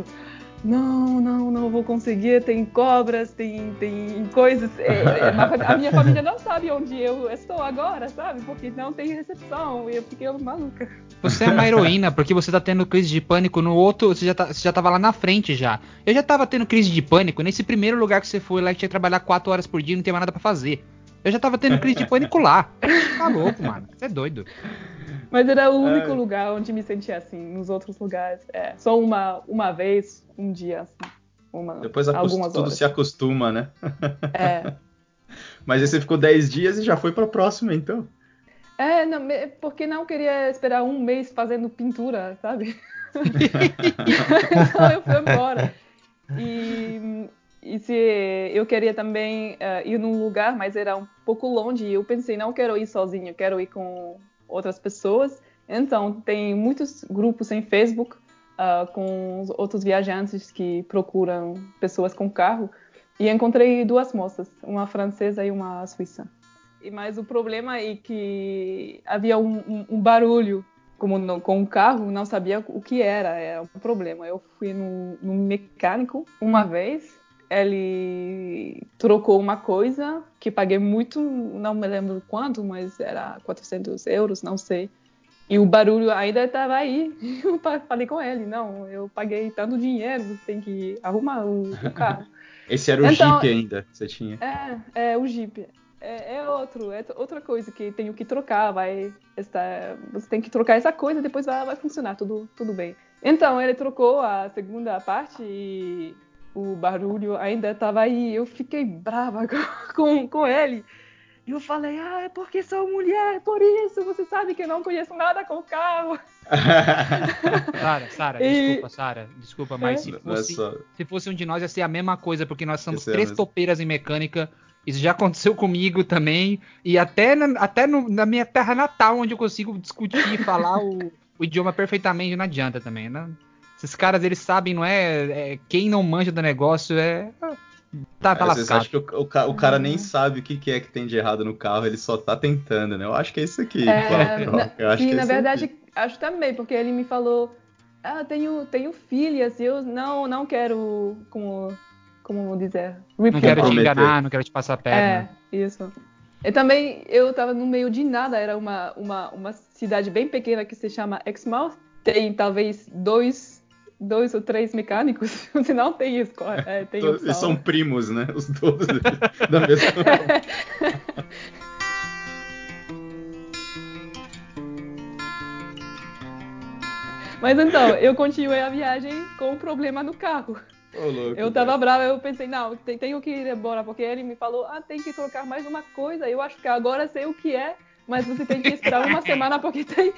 Não vou conseguir, tem cobras, tem coisas. A minha família não sabe onde eu estou agora, sabe? Porque não tem recepção. E eu fiquei maluca. Você é uma heroína, porque você tá tendo crise de pânico no outro. Você já tava lá na frente já. Eu já tava tendo crise de pânico nesse primeiro lugar que você foi lá, que tinha que trabalhar 4 horas por dia e não tinha mais nada pra fazer. Eu já tava tendo crise de pânico lá. Tá louco, mano. Você é doido. Mas era o único lugar onde me sentia assim. Nos outros lugares, só uma vez, um dia, assim. Depois algumas tudo horas. se acostuma, né? É. Mas aí você ficou 10 dias e já foi pra próxima, então? Não, porque não queria esperar um mês fazendo pintura, sabe? Então eu fui embora. E se eu queria também ir num lugar, mas era um pouco longe, e eu pensei, não quero ir sozinho, quero ir com outras pessoas. Então, tem muitos grupos em Facebook com os outros viajantes que procuram pessoas com carro. E encontrei duas moças, uma francesa e uma suíça. Mas o problema é que havia um barulho com o carro, não sabia o que era um problema. Eu fui no mecânico uma vez, ele trocou uma coisa que paguei muito, não me lembro quanto, mas era 400 euros, não sei. E o barulho ainda estava aí. Eu falei com ele, não, eu paguei tanto dinheiro, tem que arrumar o carro. Esse era o Jeep ainda que você tinha? O Jeep. É outra coisa que tenho que trocar, você tem que trocar essa coisa, depois vai funcionar, tudo bem. Então, ele trocou a segunda parte e o barulho ainda estava aí. Eu fiquei brava com ele. E eu falei, é porque sou mulher, por isso, você sabe que eu não conheço nada com carro. Sara, desculpa, mas se fosse um de nós ia ser a mesma coisa, porque nós somos três topeiras em mecânica. Isso já aconteceu comigo também. E até na minha terra natal, onde eu consigo discutir e falar o idioma perfeitamente, não adianta também. Né? Esses caras, eles sabem, não é? Quem não manja do negócio tá lascado. Vocês acham que o cara nem sabe o que é que tem de errado no carro, ele só tá tentando, né? Eu acho que é isso aqui. Na verdade, acho também, porque ele me falou, tenho filhas, e eu não quero, como dizer, não quero te enganar, não quero te passar a perna. Isso. E também, eu tava no meio de nada, era uma cidade bem pequena que se chama Exmouth, tem talvez dois ou três mecânicos, você não tem escola, tem opção. Eles são primos, né? Os dois da mesma. Mas então, eu continuei a viagem com um problema no carro. Louco, eu tava brava, eu pensei, não, tenho que ir embora, porque ele me falou, tem que trocar mais uma coisa, eu acho que agora sei o que é, mas você tem que esperar uma semana, porque tem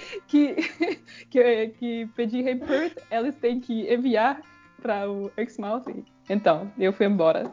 que pedir report, eles têm que enviar para o Exmouth. Então, eu fui embora.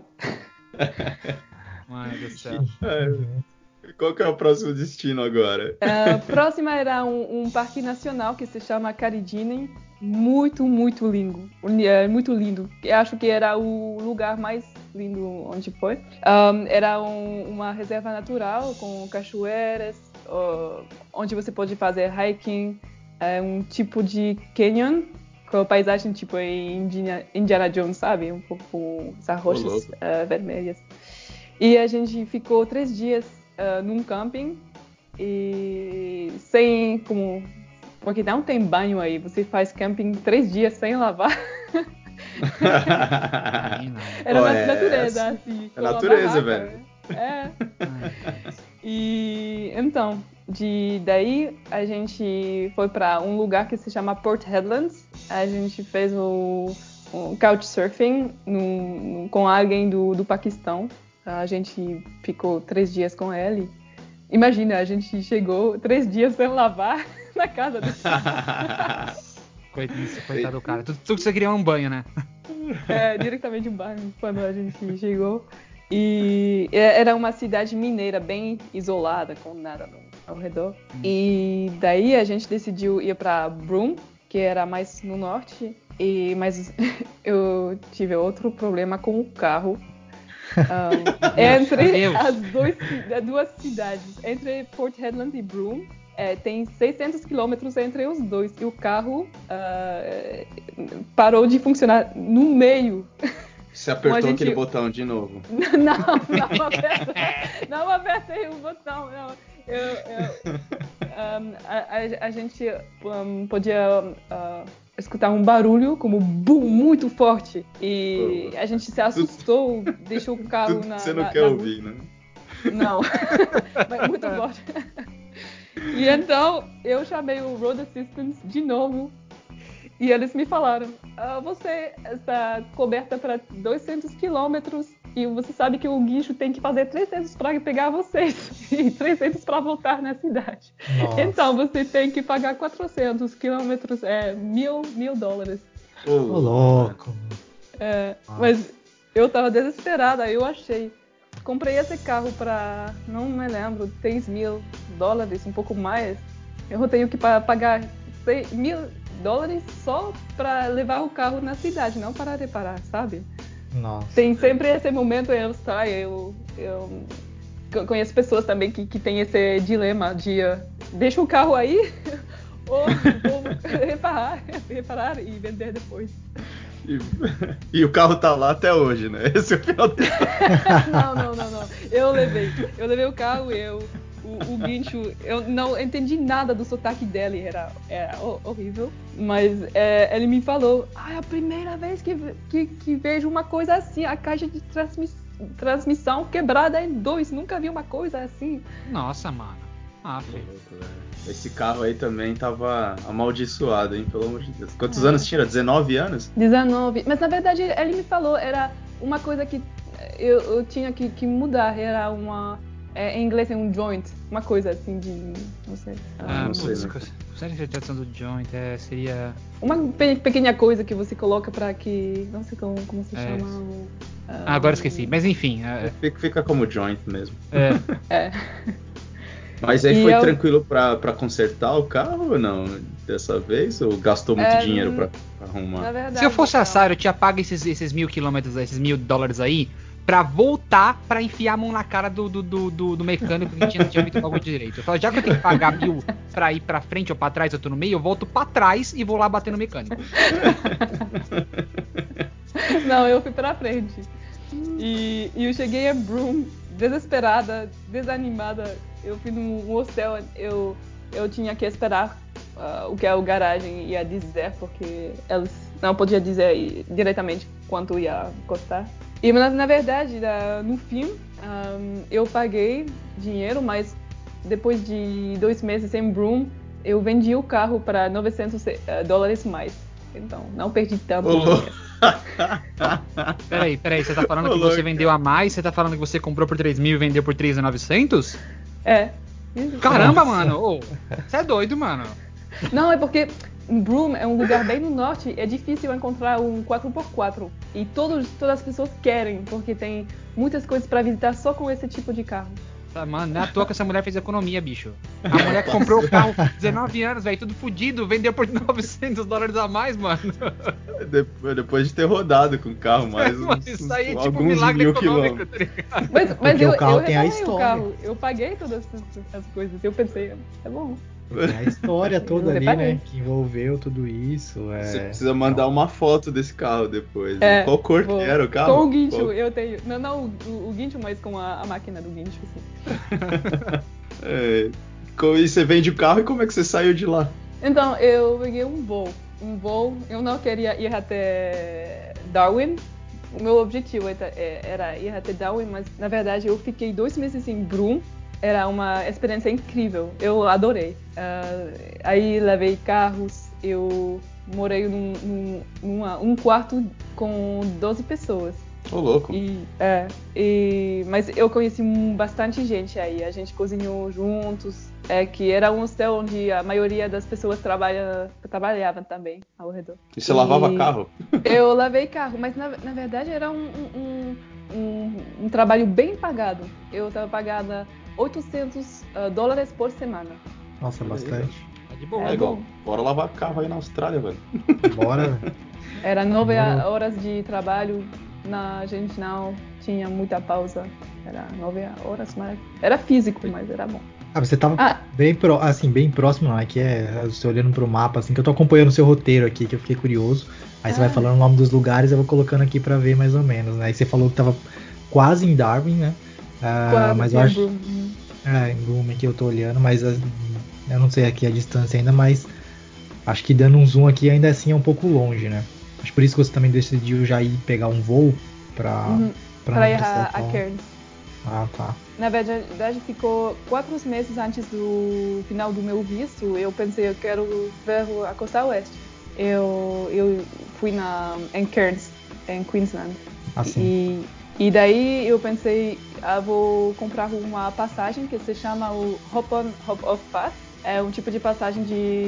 Mãe do céu. Qual que é o próximo destino agora? Próxima era um parque nacional que se chama Caridinen. Muito, muito lindo. Muito lindo. Eu acho que era o lugar mais lindo onde foi. Era uma reserva natural com cachoeiras, onde você pode fazer hiking, um tipo de canyon, com a paisagem tipo em Indiana Jones, sabe? Um pouco com essas rochas vermelhas. E a gente ficou 3 dias num camping e sem porque não tem banho aí, você faz camping 3 dias sem lavar. Era na natureza, assim. É natureza, barraca, velho. E então, daí a gente foi para um lugar que se chama Port Hedlands. A gente fez um couchsurfing com alguém do Paquistão. A gente ficou 3 dias com ele. Imagina, a gente chegou 3 dias sem lavar na casa dele. Coitado do cara. Tudo que você queria era um banho, né? Diretamente um banho quando a gente chegou. E era uma cidade mineira bem isolada, com nada ao redor. E daí a gente decidiu ir para Broome, que era mais no norte. Mas eu tive outro problema com o carro. Entre as duas cidades, entre Port Hedland e Broome, tem 600 quilômetros entre os dois. E o carro parou de funcionar no meio. Você apertou aquele botão de novo? Não apertei o botão. Não. A gente podia escutar um barulho como boom, muito forte. E a gente se assustou, deixou o carro Você não quer ouvir, né? Não, mas muito forte. E então eu chamei o Road Assistance de novo e eles me falaram: você está coberta para 200 quilômetros e você sabe que o guincho tem que fazer 300 para pegar vocês e 300 para voltar na cidade. Nossa. Então você tem que pagar 400 quilômetros, $1.000. Ô, louco. Mas eu tava desesperada, eu achei. Comprei esse carro para, não me lembro, $3.000, um pouco mais. Eu tenho que pagar $1.000 só para levar o carro na cidade, não para reparar, sabe? Nossa. Tem sempre esse momento em Austrália. Eu conheço pessoas também que têm esse dilema de deixa o carro aí ou vou reparar e vender depois. E o carro tá lá até hoje, né? Esse é o final dele. Não. Eu levei o carro e o guincho, eu não entendi nada do sotaque dele, era horrível. Mas ele me falou, é a primeira vez que vejo uma coisa assim, a caixa de transmissão quebrada em dois, nunca vi uma coisa assim. Nossa, mano. Filho. Esse carro aí também tava amaldiçoado, hein? Pelo amor de Deus. Quantos anos tinha? 19 anos? 19. Mas na verdade ele me falou, era uma coisa que eu tinha que mudar. Era uma. Em inglês é um joint. Uma coisa assim de. Não sei. Não sei, né? Sério, a interpretação do joint seria. Uma pequena coisa que você coloca pra que. Não sei como se chama. Agora esqueci. Mas enfim. Fica como joint mesmo. É. Mas aí foi tranquilo pra consertar o carro ou não? Dessa vez? Ou gastou muito dinheiro pra arrumar? Na verdade, se eu fosse a Sarah, eu tinha pago esses 1.000 quilômetros, esses $1.000 aí, pra voltar pra enfiar a mão na cara do mecânico que não tinha feito o bagulho direito. Eu falei, já que eu tenho que pagar 1.000 pra ir pra frente ou pra trás, eu tô no meio, eu volto pra trás e vou lá bater no mecânico. Não, eu fui pra frente. E eu cheguei em Broome, desesperada, desanimada. Eu fui num hostel, eu tinha que esperar o que a garagem ia dizer, porque eles não podiam dizer diretamente quanto ia custar. E na verdade, no fim, eu paguei dinheiro, mas depois de 2 meses em Broome, eu vendi o carro para $900 mais. Então, não perdi tanto dinheiro. Peraí, você tá falando que você vendeu a mais? Você tá falando que você comprou por 3.000 e vendeu por 3.900? Caramba, mano! Você é doido, mano. Não, é porque Broome é um lugar bem no norte, é difícil encontrar um 4x4. E todas as pessoas querem, porque tem muitas coisas pra visitar só com esse tipo de carro. Mano, não é à toa que essa mulher fez economia, bicho. A mulher comprou o carro 19 anos, velho, tudo fudido, vendeu por $900 a mais, mano. Depois de ter rodado com o carro mais isso aí é tipo alguns um milagre mil econômico, quilômetros. tá ligado? Mas o carro tem a história. O carro, eu paguei todas as coisas, eu pensei, é bom. Tem a história toda ali, né? Que envolveu tudo isso. Você precisa mandar uma foto desse carro depois. Qual cor que era o carro? Com o guincho, eu tenho. Não o guincho, mas com a máquina do guincho. Assim. E você vende o carro e como é que você saiu de lá? Então, eu peguei um voo. Eu não queria ir até Darwin. O meu objetivo era ir até Darwin, mas na verdade eu fiquei 2 meses em Broome. Era uma experiência incrível, eu adorei. Aí levei carros, eu morei num quarto com 12 pessoas. Ô, louco. Mas eu conheci bastante gente aí, a gente cozinhou juntos. Que era um hostel onde a maioria das pessoas trabalhavam também ao redor. E você lavava carro? Eu lavei carro, mas na verdade era um trabalho bem pagado. Eu estava pagada $800 por semana. Nossa, bastante. É de boa. Igual, bora lavar carro aí na Austrália, velho. Bora. Era 9 horas de trabalho. A gente não tinha muita pausa. Era 9 horas, mas era físico, mas era bom. Você tava bem próximo, não é que você olhando pro mapa, assim, que eu tô acompanhando o seu roteiro aqui, que eu fiquei curioso. Aí você vai falando o nome dos lugares, eu vou colocando aqui pra ver mais ou menos, né? Aí você falou que tava quase em Darwin, né? Mas eu acho... em Broome aqui eu tô olhando, mas eu não sei aqui a distância ainda, mas acho que dando um zoom aqui ainda assim é um pouco longe, né? Acho por isso que você também decidiu já ir pegar um voo pra ir a Cairns. Ah, tá. Na verdade, ficou 4 meses antes do final do meu visto. Eu pensei, eu quero ver a costa oeste. Eu fui em Cairns, em Queensland. Assim. E daí eu pensei, vou comprar uma passagem que se chama o Hop-on, Hop-off Pass. É um tipo de passagem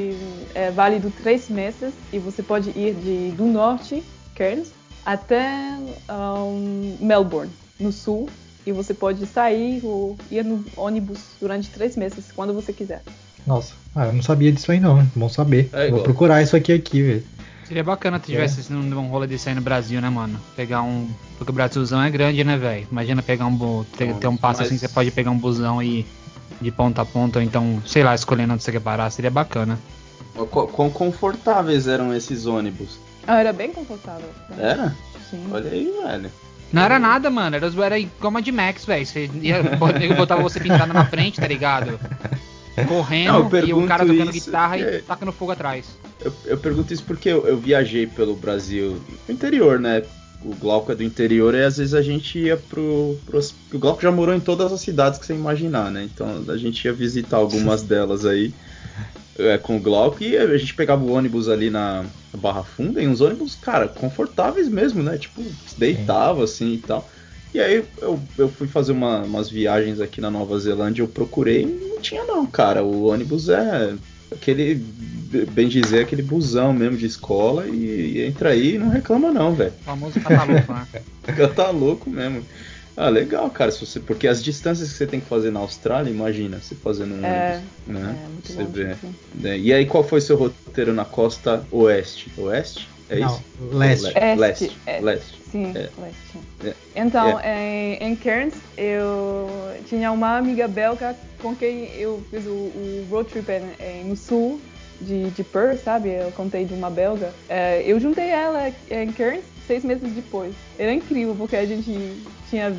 válido 3 meses e você pode ir do norte, Cairns, até Melbourne, no sul. E você pode sair ou ir no ônibus durante 3 meses, quando você quiser. Nossa, eu não sabia disso aí não. Bom saber. Vou procurar isso aqui, velho. Seria bacana se tivesse um rolê desse aí no Brasil, né, mano? Pegar um... Porque o Brasilzão é grande, né, velho? Imagina pegar ter um passo assim, você pode pegar um busão e de ponta a ponta, ou então, sei lá, escolhendo onde você quer parar. Seria bacana. Quão confortáveis eram esses ônibus? Era bem confortável. Né? Era? Sim. Olha aí, velho. Não era nada, mano. Era como a de Max, velho. Você botava você pintado na frente, tá ligado? Correndo e o cara tocando guitarra e tacando fogo atrás. Eu pergunto isso porque eu viajei pelo Brasil, no interior, né? O Glauco é do interior e às vezes a gente ia o Glauco já morou em todas as cidades que você imaginar, né? Então a gente ia visitar algumas delas aí com o Glauco e a gente pegava o ônibus ali na Barra Funda e uns ônibus, cara, confortáveis mesmo, né? Tipo, deitava assim e tal. E aí eu fui fazer umas viagens aqui na Nova Zelândia, eu procurei e não tinha não, cara. O ônibus é aquele, bem dizer, aquele busão mesmo de escola e entra aí e não reclama não, velho. O famoso catalouco, né? Tá louco mesmo. Ah, legal, cara, porque as distâncias que você tem que fazer na Austrália, imagina, você fazendo um ônibus, né? Muito você longe, vê. Sim. E aí, qual foi seu roteiro na costa oeste? Oeste? É não, isso? leste. Leste. Sim, leste. Então, em Cairns, eu tinha uma amiga belga com quem eu fiz o road trip no sul de Perth, sabe? Eu contei de uma belga. Eu juntei ela em Cairns 6 meses depois. Era incrível, porque a gente tinha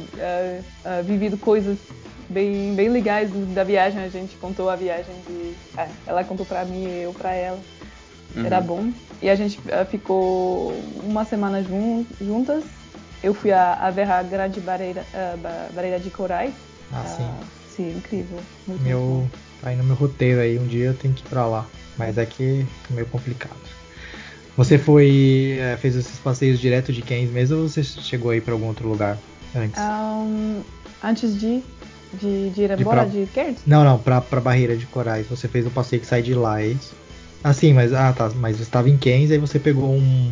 vivido coisas bem legais da viagem. A gente contou a viagem ela contou pra mim e eu pra ela. Era bom. E a gente ficou uma semana juntas. Eu fui a ver a grande barreira de corais. Sim. Sim, incrível. Muito tá aí no meu roteiro aí, um dia eu tenho que ir pra lá. Mas aqui é meio complicado. Você fez esses passeios direto de Cairns mesmo ou você chegou aí pra algum outro lugar antes? Antes de ir embora de Cairns? Não, pra Barreira de Corais. Você fez o passeio que sai de lá, é isso? Sim, mas mas você estava em Cairns, aí você pegou um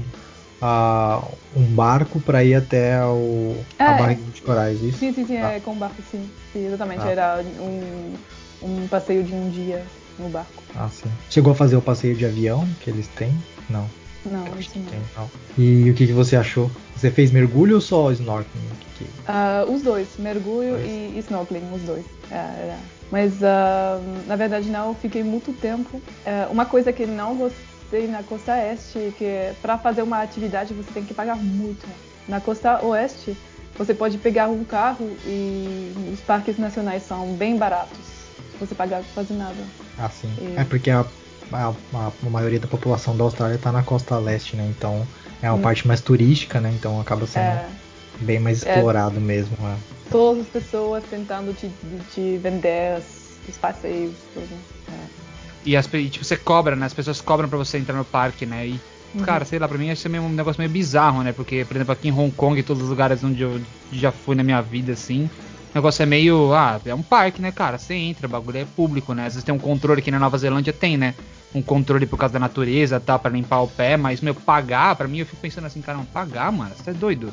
barco para ir até a Barreira de Corais, isso? Sim, com barco, sim. Exatamente, era um passeio de um dia no barco. Sim. Chegou a fazer o passeio de avião que eles têm? Não. Não, isso não. E o que você achou? Você fez mergulho ou só snorkeling? Os dois, mergulho e snorkeling, os dois. Mas, na verdade, não, fiquei muito tempo. Uma coisa que não gostei na costa oeste, que para fazer uma atividade você tem que pagar muito. Na costa oeste, você pode pegar um carro e os parques nacionais são bem baratos. Você paga quase nada. Sim. Porque a maioria da população da Austrália está na costa leste, né? Então é uma parte mais turística, né? Então acaba sendo bem mais explorado mesmo. Todas as pessoas tentando te vender os passeios, tudo. E tipo, você cobra, né? As pessoas cobram pra você entrar no parque, né? E, cara, sei lá, pra mim acho um negócio meio bizarro, né? Porque, por exemplo, aqui em Hong Kong e todos os lugares onde eu já fui na minha vida, assim, o negócio é meio, é um parque, né, cara? Você entra, o bagulho é público, né? Às vezes tem um controle aqui na Nova Zelândia, tem, né? Um controle por causa da natureza, tá? Pra limpar o pé, mas, pagar, pra mim, eu fico pensando assim, cara, pagar, mano, você é doido.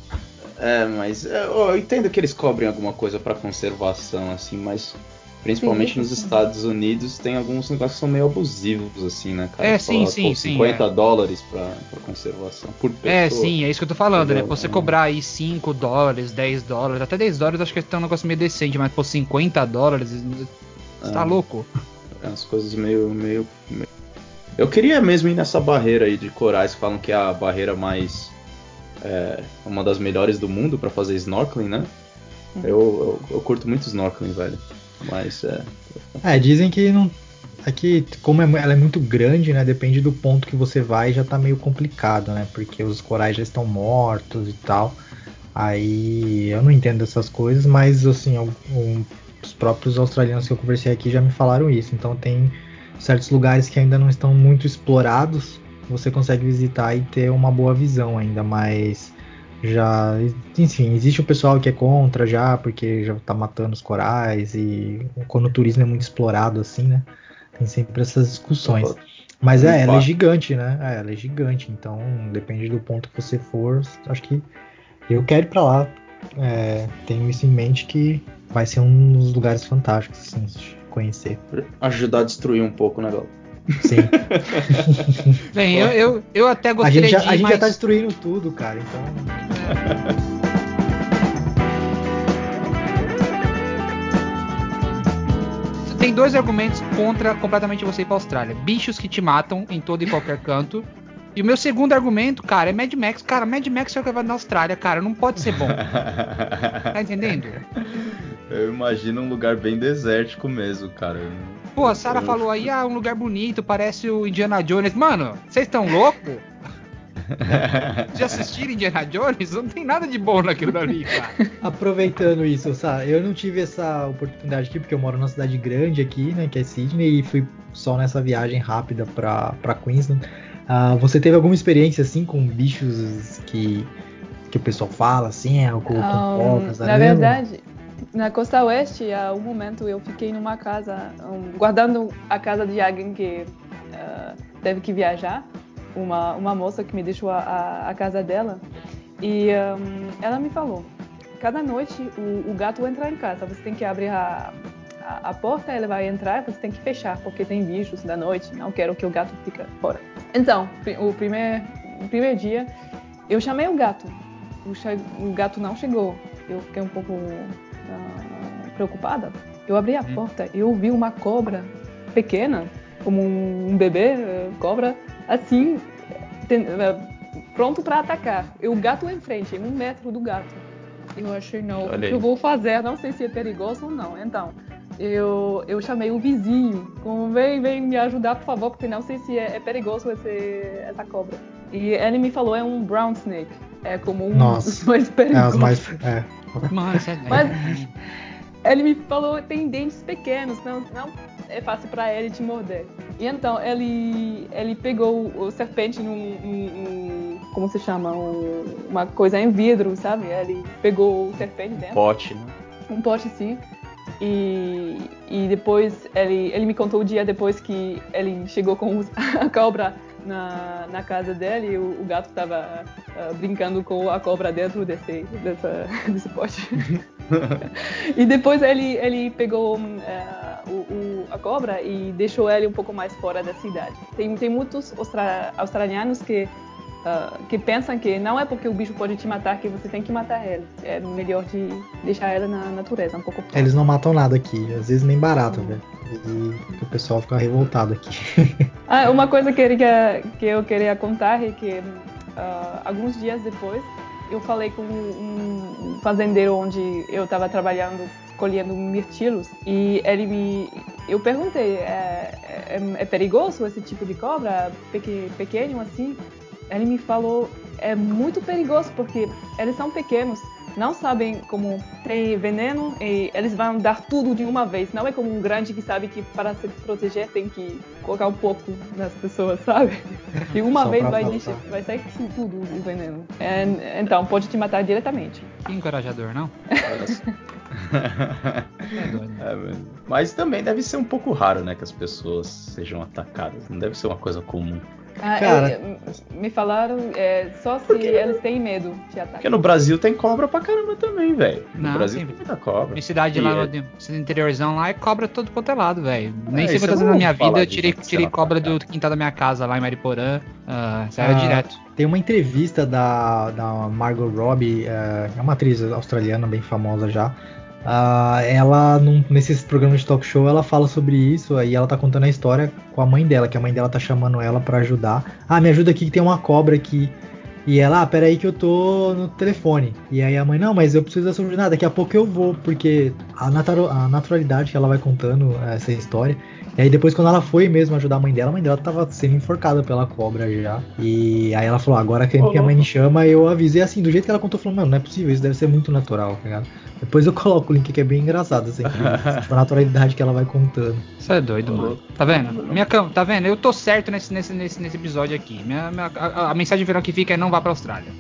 Mas eu entendo que eles cobrem alguma coisa pra conservação, assim, mas principalmente nos Estados Unidos tem alguns negócios que são meio abusivos, assim, né, cara? Sim. $50 pra conservação por pessoa. Sim, é isso que eu tô falando, né? Você cobrar aí $5, $10, até $10 acho que é um negócio meio decente, mas por $50, você tá louco? As coisas meio... Eu queria mesmo ir nessa barreira aí de corais, que falam que é a barreira mais... uma das melhores do mundo pra fazer snorkeling, né? Eu curto muito snorkeling, velho. Mas dizem que não. Aqui, como ela é muito grande, né? Depende do ponto que você vai, já tá meio complicado, né? Porque os corais já estão mortos e tal. Aí eu não entendo essas coisas, mas assim, os próprios australianos que eu conversei aqui já me falaram isso. Então tem certos lugares que ainda não estão muito explorados, você consegue visitar e ter uma boa visão ainda, mas já, enfim, existe o pessoal que é contra já, porque já tá matando os corais e quando o turismo é muito explorado assim, né? Tem sempre essas discussões. Mas ela é gigante, né? Ela é gigante, então depende do ponto que você for, acho que eu quero ir pra lá. Tenho isso em mente que vai ser um dos lugares fantásticos, assim, de conhecer. Ajudar a destruir um pouco o negócio. Sim. Bem, eu até gostaria de ir, a gente mas... já tá destruindo tudo, cara, então... Tem 2 argumentos contra completamente você ir pra Austrália. Bichos que te matam em todo e qualquer canto. E o meu segundo argumento, cara, é Mad Max. Cara, Mad Max é o que vai na Austrália, cara. Não pode ser bom. Tá entendendo? Eu imagino um lugar bem desértico mesmo, cara. Pô, a Sarah falou aí, um lugar bonito, parece o Indiana Jones. Mano, vocês estão loucos? De assistir Indiana Jones? Não tem nada de bom naquilo dali, cara. Aproveitando isso, Sarah, eu não tive essa oportunidade aqui, porque eu moro numa cidade grande aqui, né, que é Sydney, e fui só nessa viagem rápida pra Queensland. Você teve alguma experiência, assim, com bichos que o pessoal fala, assim, com cobras, na verdade, na costa oeste, há um momento eu fiquei numa casa, guardando a casa de alguém que teve que viajar, uma moça que me deixou a casa dela, e ela me falou, cada noite o gato entra em casa, você tem que abrir a porta, ele vai entrar, você tem que fechar, porque tem bichos da noite, não quero que o gato fique fora. Então, o primeiro dia, eu chamei o gato. O gato não chegou. Eu fiquei um pouco preocupada. Eu abri a porta e eu vi uma cobra pequena, como um bebê cobra, assim, pronto para atacar. E o gato em frente, 1 metro do gato. Eu achei, não, o que eu vou fazer? Não sei se é perigoso ou não. Então, eu chamei o vizinho, como vem me ajudar, por favor, porque não sei se é perigoso essa cobra. E ele me falou, é um brown snake. É como dos mais perigosos. Mas ele me falou, tem dentes pequenos, não é fácil para ele te morder. E então, ele pegou o serpente num como se chama? Uma coisa em vidro, sabe? Ele pegou o serpente dentro. Um pote, né? Um pote, sim. E depois ele me contou o dia depois que ele chegou com a cobra na casa dele e o gato estava brincando com a cobra dentro desse pote. E depois ele pegou a cobra e deixou ele um pouco mais fora da cidade. Tem muitos australianos que pensam que não é porque o bicho pode te matar que você tem que matar ele. É melhor de deixar ela na natureza, um pouco fora. Eles não matam nada aqui, às vezes nem barato, velho. E o pessoal fica revoltado aqui. Uma coisa que eu queria contar é que alguns dias depois eu falei com um fazendeiro onde eu estava trabalhando, colhendo mirtilos, e eu perguntei, é perigoso esse tipo de cobra, pequeno assim? Ele me falou, é muito perigoso porque eles são pequenos, não sabem como tem veneno e eles vão dar tudo de uma vez. Não é como um grande que sabe que para se proteger tem que colocar um pouco nas pessoas, sabe? E uma vez vai sair tudo o veneno. Então pode te matar diretamente. Que encorajador, não? Mas também deve ser um pouco raro, né, que as pessoas sejam atacadas. Não deve ser uma coisa comum. Cara, me falaram só se eles têm medo de ataque. Porque no Brasil tem cobra pra caramba também, velho. No Brasil sim. tem muita cobra. Minha cidade lá no interiorzão lá é cobra todo quanto é lado, velho. Nem sei quantas vezes na minha vida eu tirei cobra do quintal da minha casa lá em Mariporã. Isso era direto. Tem uma entrevista da Margot Robbie, é uma atriz australiana bem famosa já. Ela, nesses programas de talk show, ela fala sobre isso, aí ela tá contando a história com a mãe dela, que a mãe dela tá chamando ela pra ajudar. Me ajuda aqui que tem uma cobra aqui. E ela, peraí que eu tô no telefone. E aí a mãe, não, mas eu preciso da sua ajuda, daqui a pouco eu vou, porque a naturalidade que ela vai contando essa história. E aí depois quando ela foi mesmo ajudar a mãe dela tava sendo enforcada pela cobra já. E aí ela falou, agora que a mãe me chama, eu aviso. E assim, do jeito que ela contou, falou, mano, não é possível, isso deve ser muito natural, tá ligado? Depois eu coloco o link que é bem engraçado essa entrevista, tipo, a naturalidade que ela vai contando. Isso é doido, mano. Tá vendo? Tá vendo? Eu tô certo nesse episódio aqui. A mensagem final que fica é não vá pra Austrália.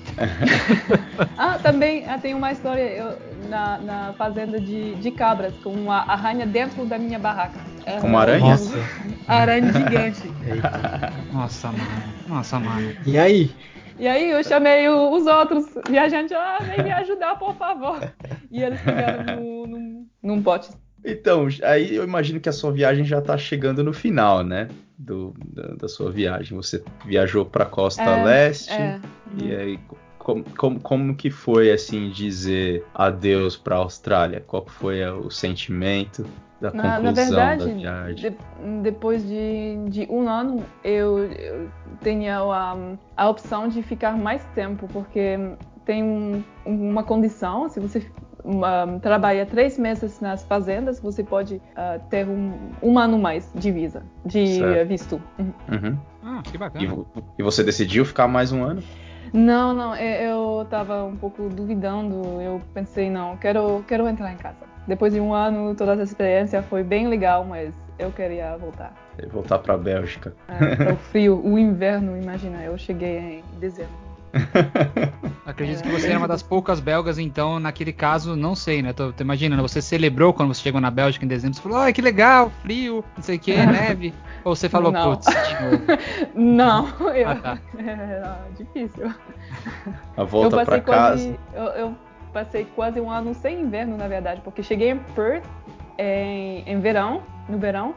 Também tem uma história na fazenda de cabras, com uma aranha dentro da minha barraca. Com uma aranha? Nossa. Aranha gigante. Eita. Nossa, mano. E aí? E aí eu chamei os outros viajantes, vem me ajudar, por favor. E eles pegaram num pote. Então, aí eu imagino que a sua viagem já tá chegando no final, né? Da sua viagem. Você viajou pra Costa Leste. E aí, como que foi, assim, dizer adeus pra Austrália? Qual que foi o sentimento da conclusão na verdade, da viagem? Depois de um ano, eu tinha a opção de ficar mais tempo, porque tem uma condição, se você trabalha 3 meses nas fazendas, você pode ter um ano mais de visa, de visto. Uhum. Que bacana. E você decidiu ficar mais um ano? Não, eu tava um pouco duvidando, eu pensei, não, quero entrar em casa. Depois de um ano, toda essa experiência foi bem legal, mas eu queria voltar. Voltar pra Bélgica. Para o frio, o inverno, imagina, eu cheguei em dezembro. Acredito que você era uma das poucas belgas, então, naquele caso, não sei, né? Tô imaginando, você celebrou quando você chegou na Bélgica em dezembro, você falou, ai, que legal, frio, não sei o que, neve. Ou você falou, putz, de novo? Não, tá. Difícil. A volta pra casa. Eu passei quase um ano sem inverno, na verdade, porque cheguei em Perth no verão,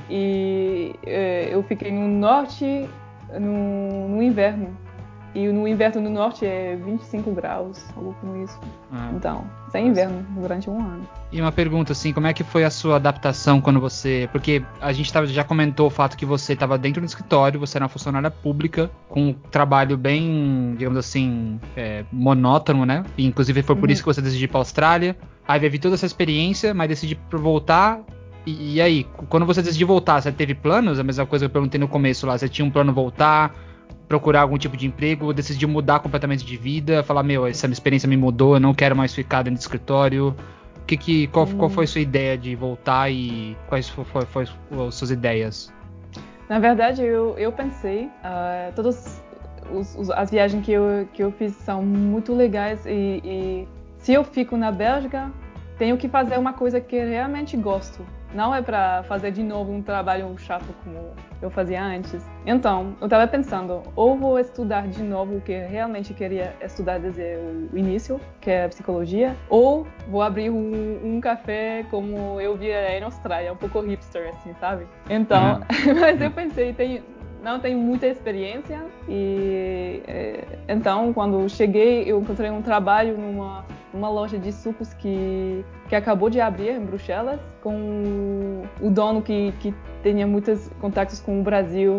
e eu fiquei no norte no inverno. E no inverno no norte é 25 graus, algo como isso. Então, sem inverno durante um ano. E uma pergunta assim, como é que foi a sua adaptação quando você... Porque a gente já comentou o fato que você estava dentro do escritório, você era uma funcionária pública, com um trabalho bem, digamos assim, monótono, né? E, inclusive foi por isso que você decidiu ir para a Austrália. Aí veio toda essa experiência, mas decidiu voltar. E aí, quando você decidiu voltar, você teve planos? A mesma coisa que eu perguntei no começo lá, você tinha um plano voltar, procurar algum tipo de emprego, ou decidiu mudar completamente de vida, falar, essa experiência me mudou, eu não quero mais ficar dentro do escritório. Qual foi a sua ideia de voltar e quais foram as suas ideias? Na verdade, eu pensei, todas as viagens que eu fiz são muito legais e se eu fico na Bélgica, tenho que fazer uma coisa que eu realmente gosto. Não é para fazer de novo um trabalho chato como eu fazia antes. Então, eu estava pensando, ou vou estudar de novo o que eu realmente queria estudar desde o início, que é psicologia, ou vou abrir um café como eu via na Austrália, um pouco hipster, assim, sabe? Então, mas eu pensei, não tenho muita experiência e então quando cheguei eu encontrei um trabalho numa loja de sucos que acabou de abrir em Bruxelas, com o dono que tinha muitos contatos com o Brasil.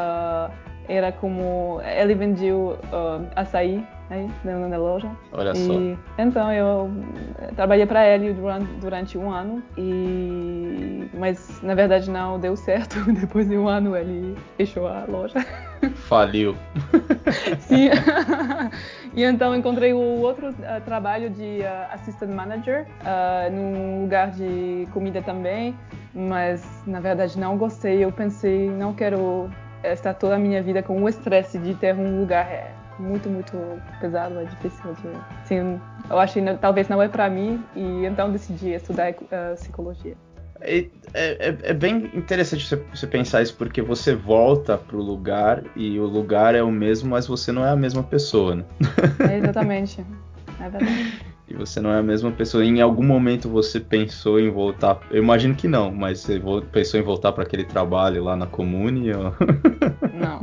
Era como ele vendia açaí na loja. Olha só. Então eu trabalhei para ele durante um ano, mas na verdade não deu certo. Depois de um ano ele fechou a loja. Faliu. Sim. E então encontrei o outro trabalho de assistant manager num lugar de comida também, mas na verdade não gostei. Eu pensei, não quero estar toda a minha vida com o estresse de ter um lugar muito, muito pesado, é difícil de... Sim, eu acho que talvez não é para mim, e então decidi estudar psicologia. É bem interessante você pensar isso, porque você volta pro lugar e o lugar é o mesmo, mas você não é a mesma pessoa, né? Exatamente, é verdade. E você não é a mesma pessoa. Em algum momento você pensou em voltar? Eu imagino que não, mas você pensou em voltar para aquele trabalho lá na Comune? Ou... Não.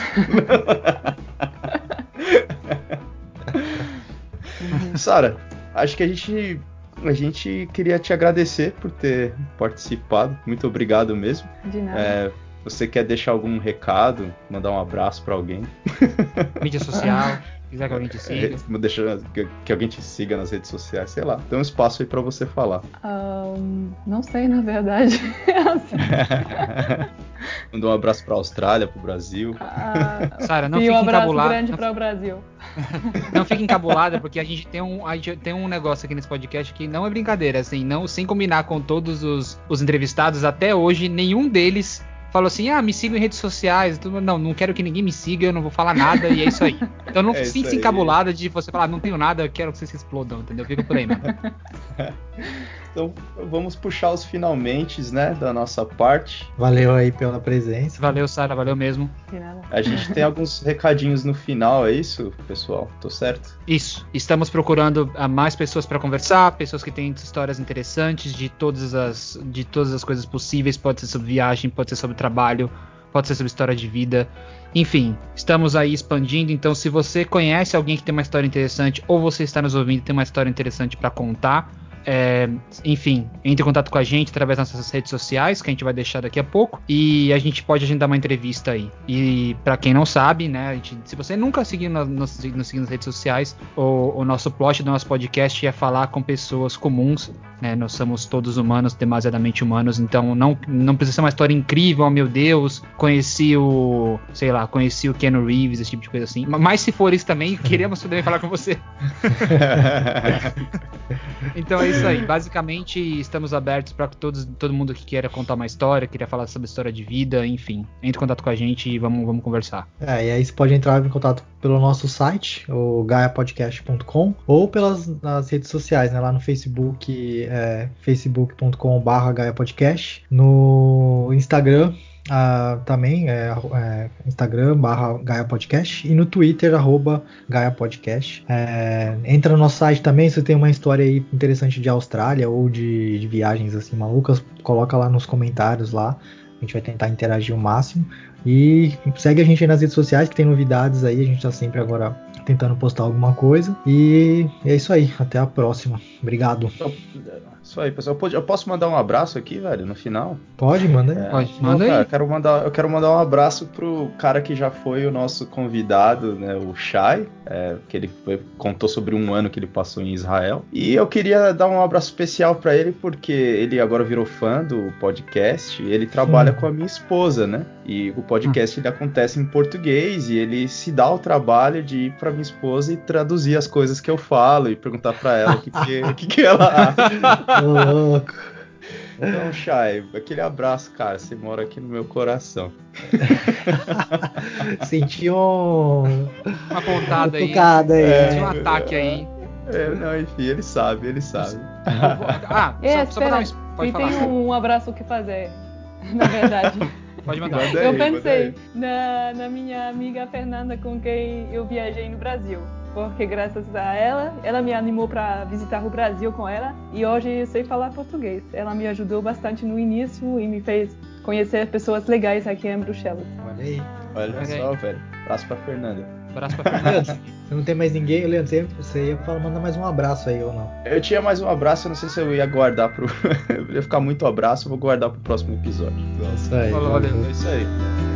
Sara, acho que a gente queria te agradecer por ter participado. Muito obrigado mesmo. De nada. Você quer deixar algum recado, mandar um abraço para alguém? Mídia social. quiser que alguém te siga. Deixa que alguém te siga nas redes sociais, sei lá. Tem um espaço aí pra você falar. Não sei, na verdade. Mandar um abraço pra Austrália, pro Brasil. Sara, não Sim, fique um abraço encabulada. grande para o Brasil. Não fique encabulada, porque a gente tem um negócio aqui nesse podcast que não é brincadeira, assim, não, sem combinar com todos os entrevistados, até hoje, nenhum deles falou assim, me sigam em redes sociais. Não quero que ninguém me siga, eu não vou falar nada, e é isso aí. Então não sinta encabulada de você falar, não tenho nada, eu quero que vocês se explodam, entendeu? Fica por aí, mano. Então vamos puxar os finalmentes, né, da nossa parte. Valeu aí pela presença. Valeu, Sara, valeu mesmo. De nada. A gente tem alguns recadinhos no final, é isso, pessoal? Tô certo? Isso. Estamos procurando mais pessoas para conversar, pessoas que têm histórias interessantes de todas as coisas possíveis. Pode ser sobre viagem, pode ser sobre trabalho, pode ser sobre história de vida. Enfim, estamos aí expandindo. Então, se você conhece alguém que tem uma história interessante ou você está nos ouvindo e tem uma história interessante para contar, enfim, entre em contato com a gente através das nossas redes sociais, que a gente vai deixar daqui a pouco, e a gente pode agendar uma entrevista aí. E pra quem não sabe, né, se você nunca seguiu nos seguindo nas redes sociais, o nosso plot do nosso podcast é falar com pessoas comuns, né, nós somos todos humanos, demasiadamente humanos, então não precisa ser uma história incrível, oh meu Deus, conheci o Keanu Reeves, esse tipo de coisa assim, mas se for isso também, queremos também falar com você. Então é isso aí, basicamente estamos abertos para todo mundo que queira contar uma história, queira falar sobre história de vida, enfim, entre em contato com a gente e vamos conversar. E aí você pode entrar em contato pelo nosso site, o gaiapodcast.com, ou nas redes sociais, né, lá no Facebook, facebook.com/gaiapodcast, no Instagram, também Instagram /GaiaPodcast e no Twitter @GaiaPodcast. Entra no nosso site também, se tem uma história aí interessante de Austrália ou de viagens assim malucas, coloca lá nos comentários lá, a gente vai tentar interagir o máximo. E segue a gente aí nas redes sociais, que tem novidades aí, a gente tá sempre agora tentando postar alguma coisa. E é isso aí, até a próxima. Obrigado. Isso aí, pessoal. Eu posso mandar um abraço aqui, velho, no final? Pode, manda aí. Pode, manda aí. Eu quero mandar um abraço pro cara que já foi o nosso convidado, né, o Shai, que ele contou sobre um ano que ele passou em Israel. E eu queria dar um abraço especial pra ele, porque ele agora virou fã do podcast, e ele trabalha com a minha esposa, né? E o podcast ele acontece em português, e ele se dá o trabalho de ir pra minha esposa e traduzir as coisas que eu falo, e perguntar pra ela o que ela acha. Ô, louco. Então, Shai, aquele abraço, cara. Você mora aqui no meu coração. Senti uma pontada aí. Tocada aí. Senti um ataque aí. Não, enfim, ele sabe. Só pra dar pode falar. Tem um abraço que fazer, na verdade. Pode mandar. Eu pensei na minha amiga Fernanda, com quem eu viajei no Brasil. Porque graças a ela me animou para visitar o Brasil com ela. E hoje eu sei falar português. Ela me ajudou bastante no início e me fez conhecer pessoas legais aqui em Bruxelas. Olha aí. Olha só, velho. Abraço pra Fernanda. Abraço pra Fernanda. Não tem mais ninguém, Leandro, você ia mandar mais um abraço aí ou não? Eu tinha mais um abraço, eu não sei se eu ia guardar eu ia ficar muito abraço, eu vou guardar pro próximo episódio. Isso aí. Valeu. É isso aí.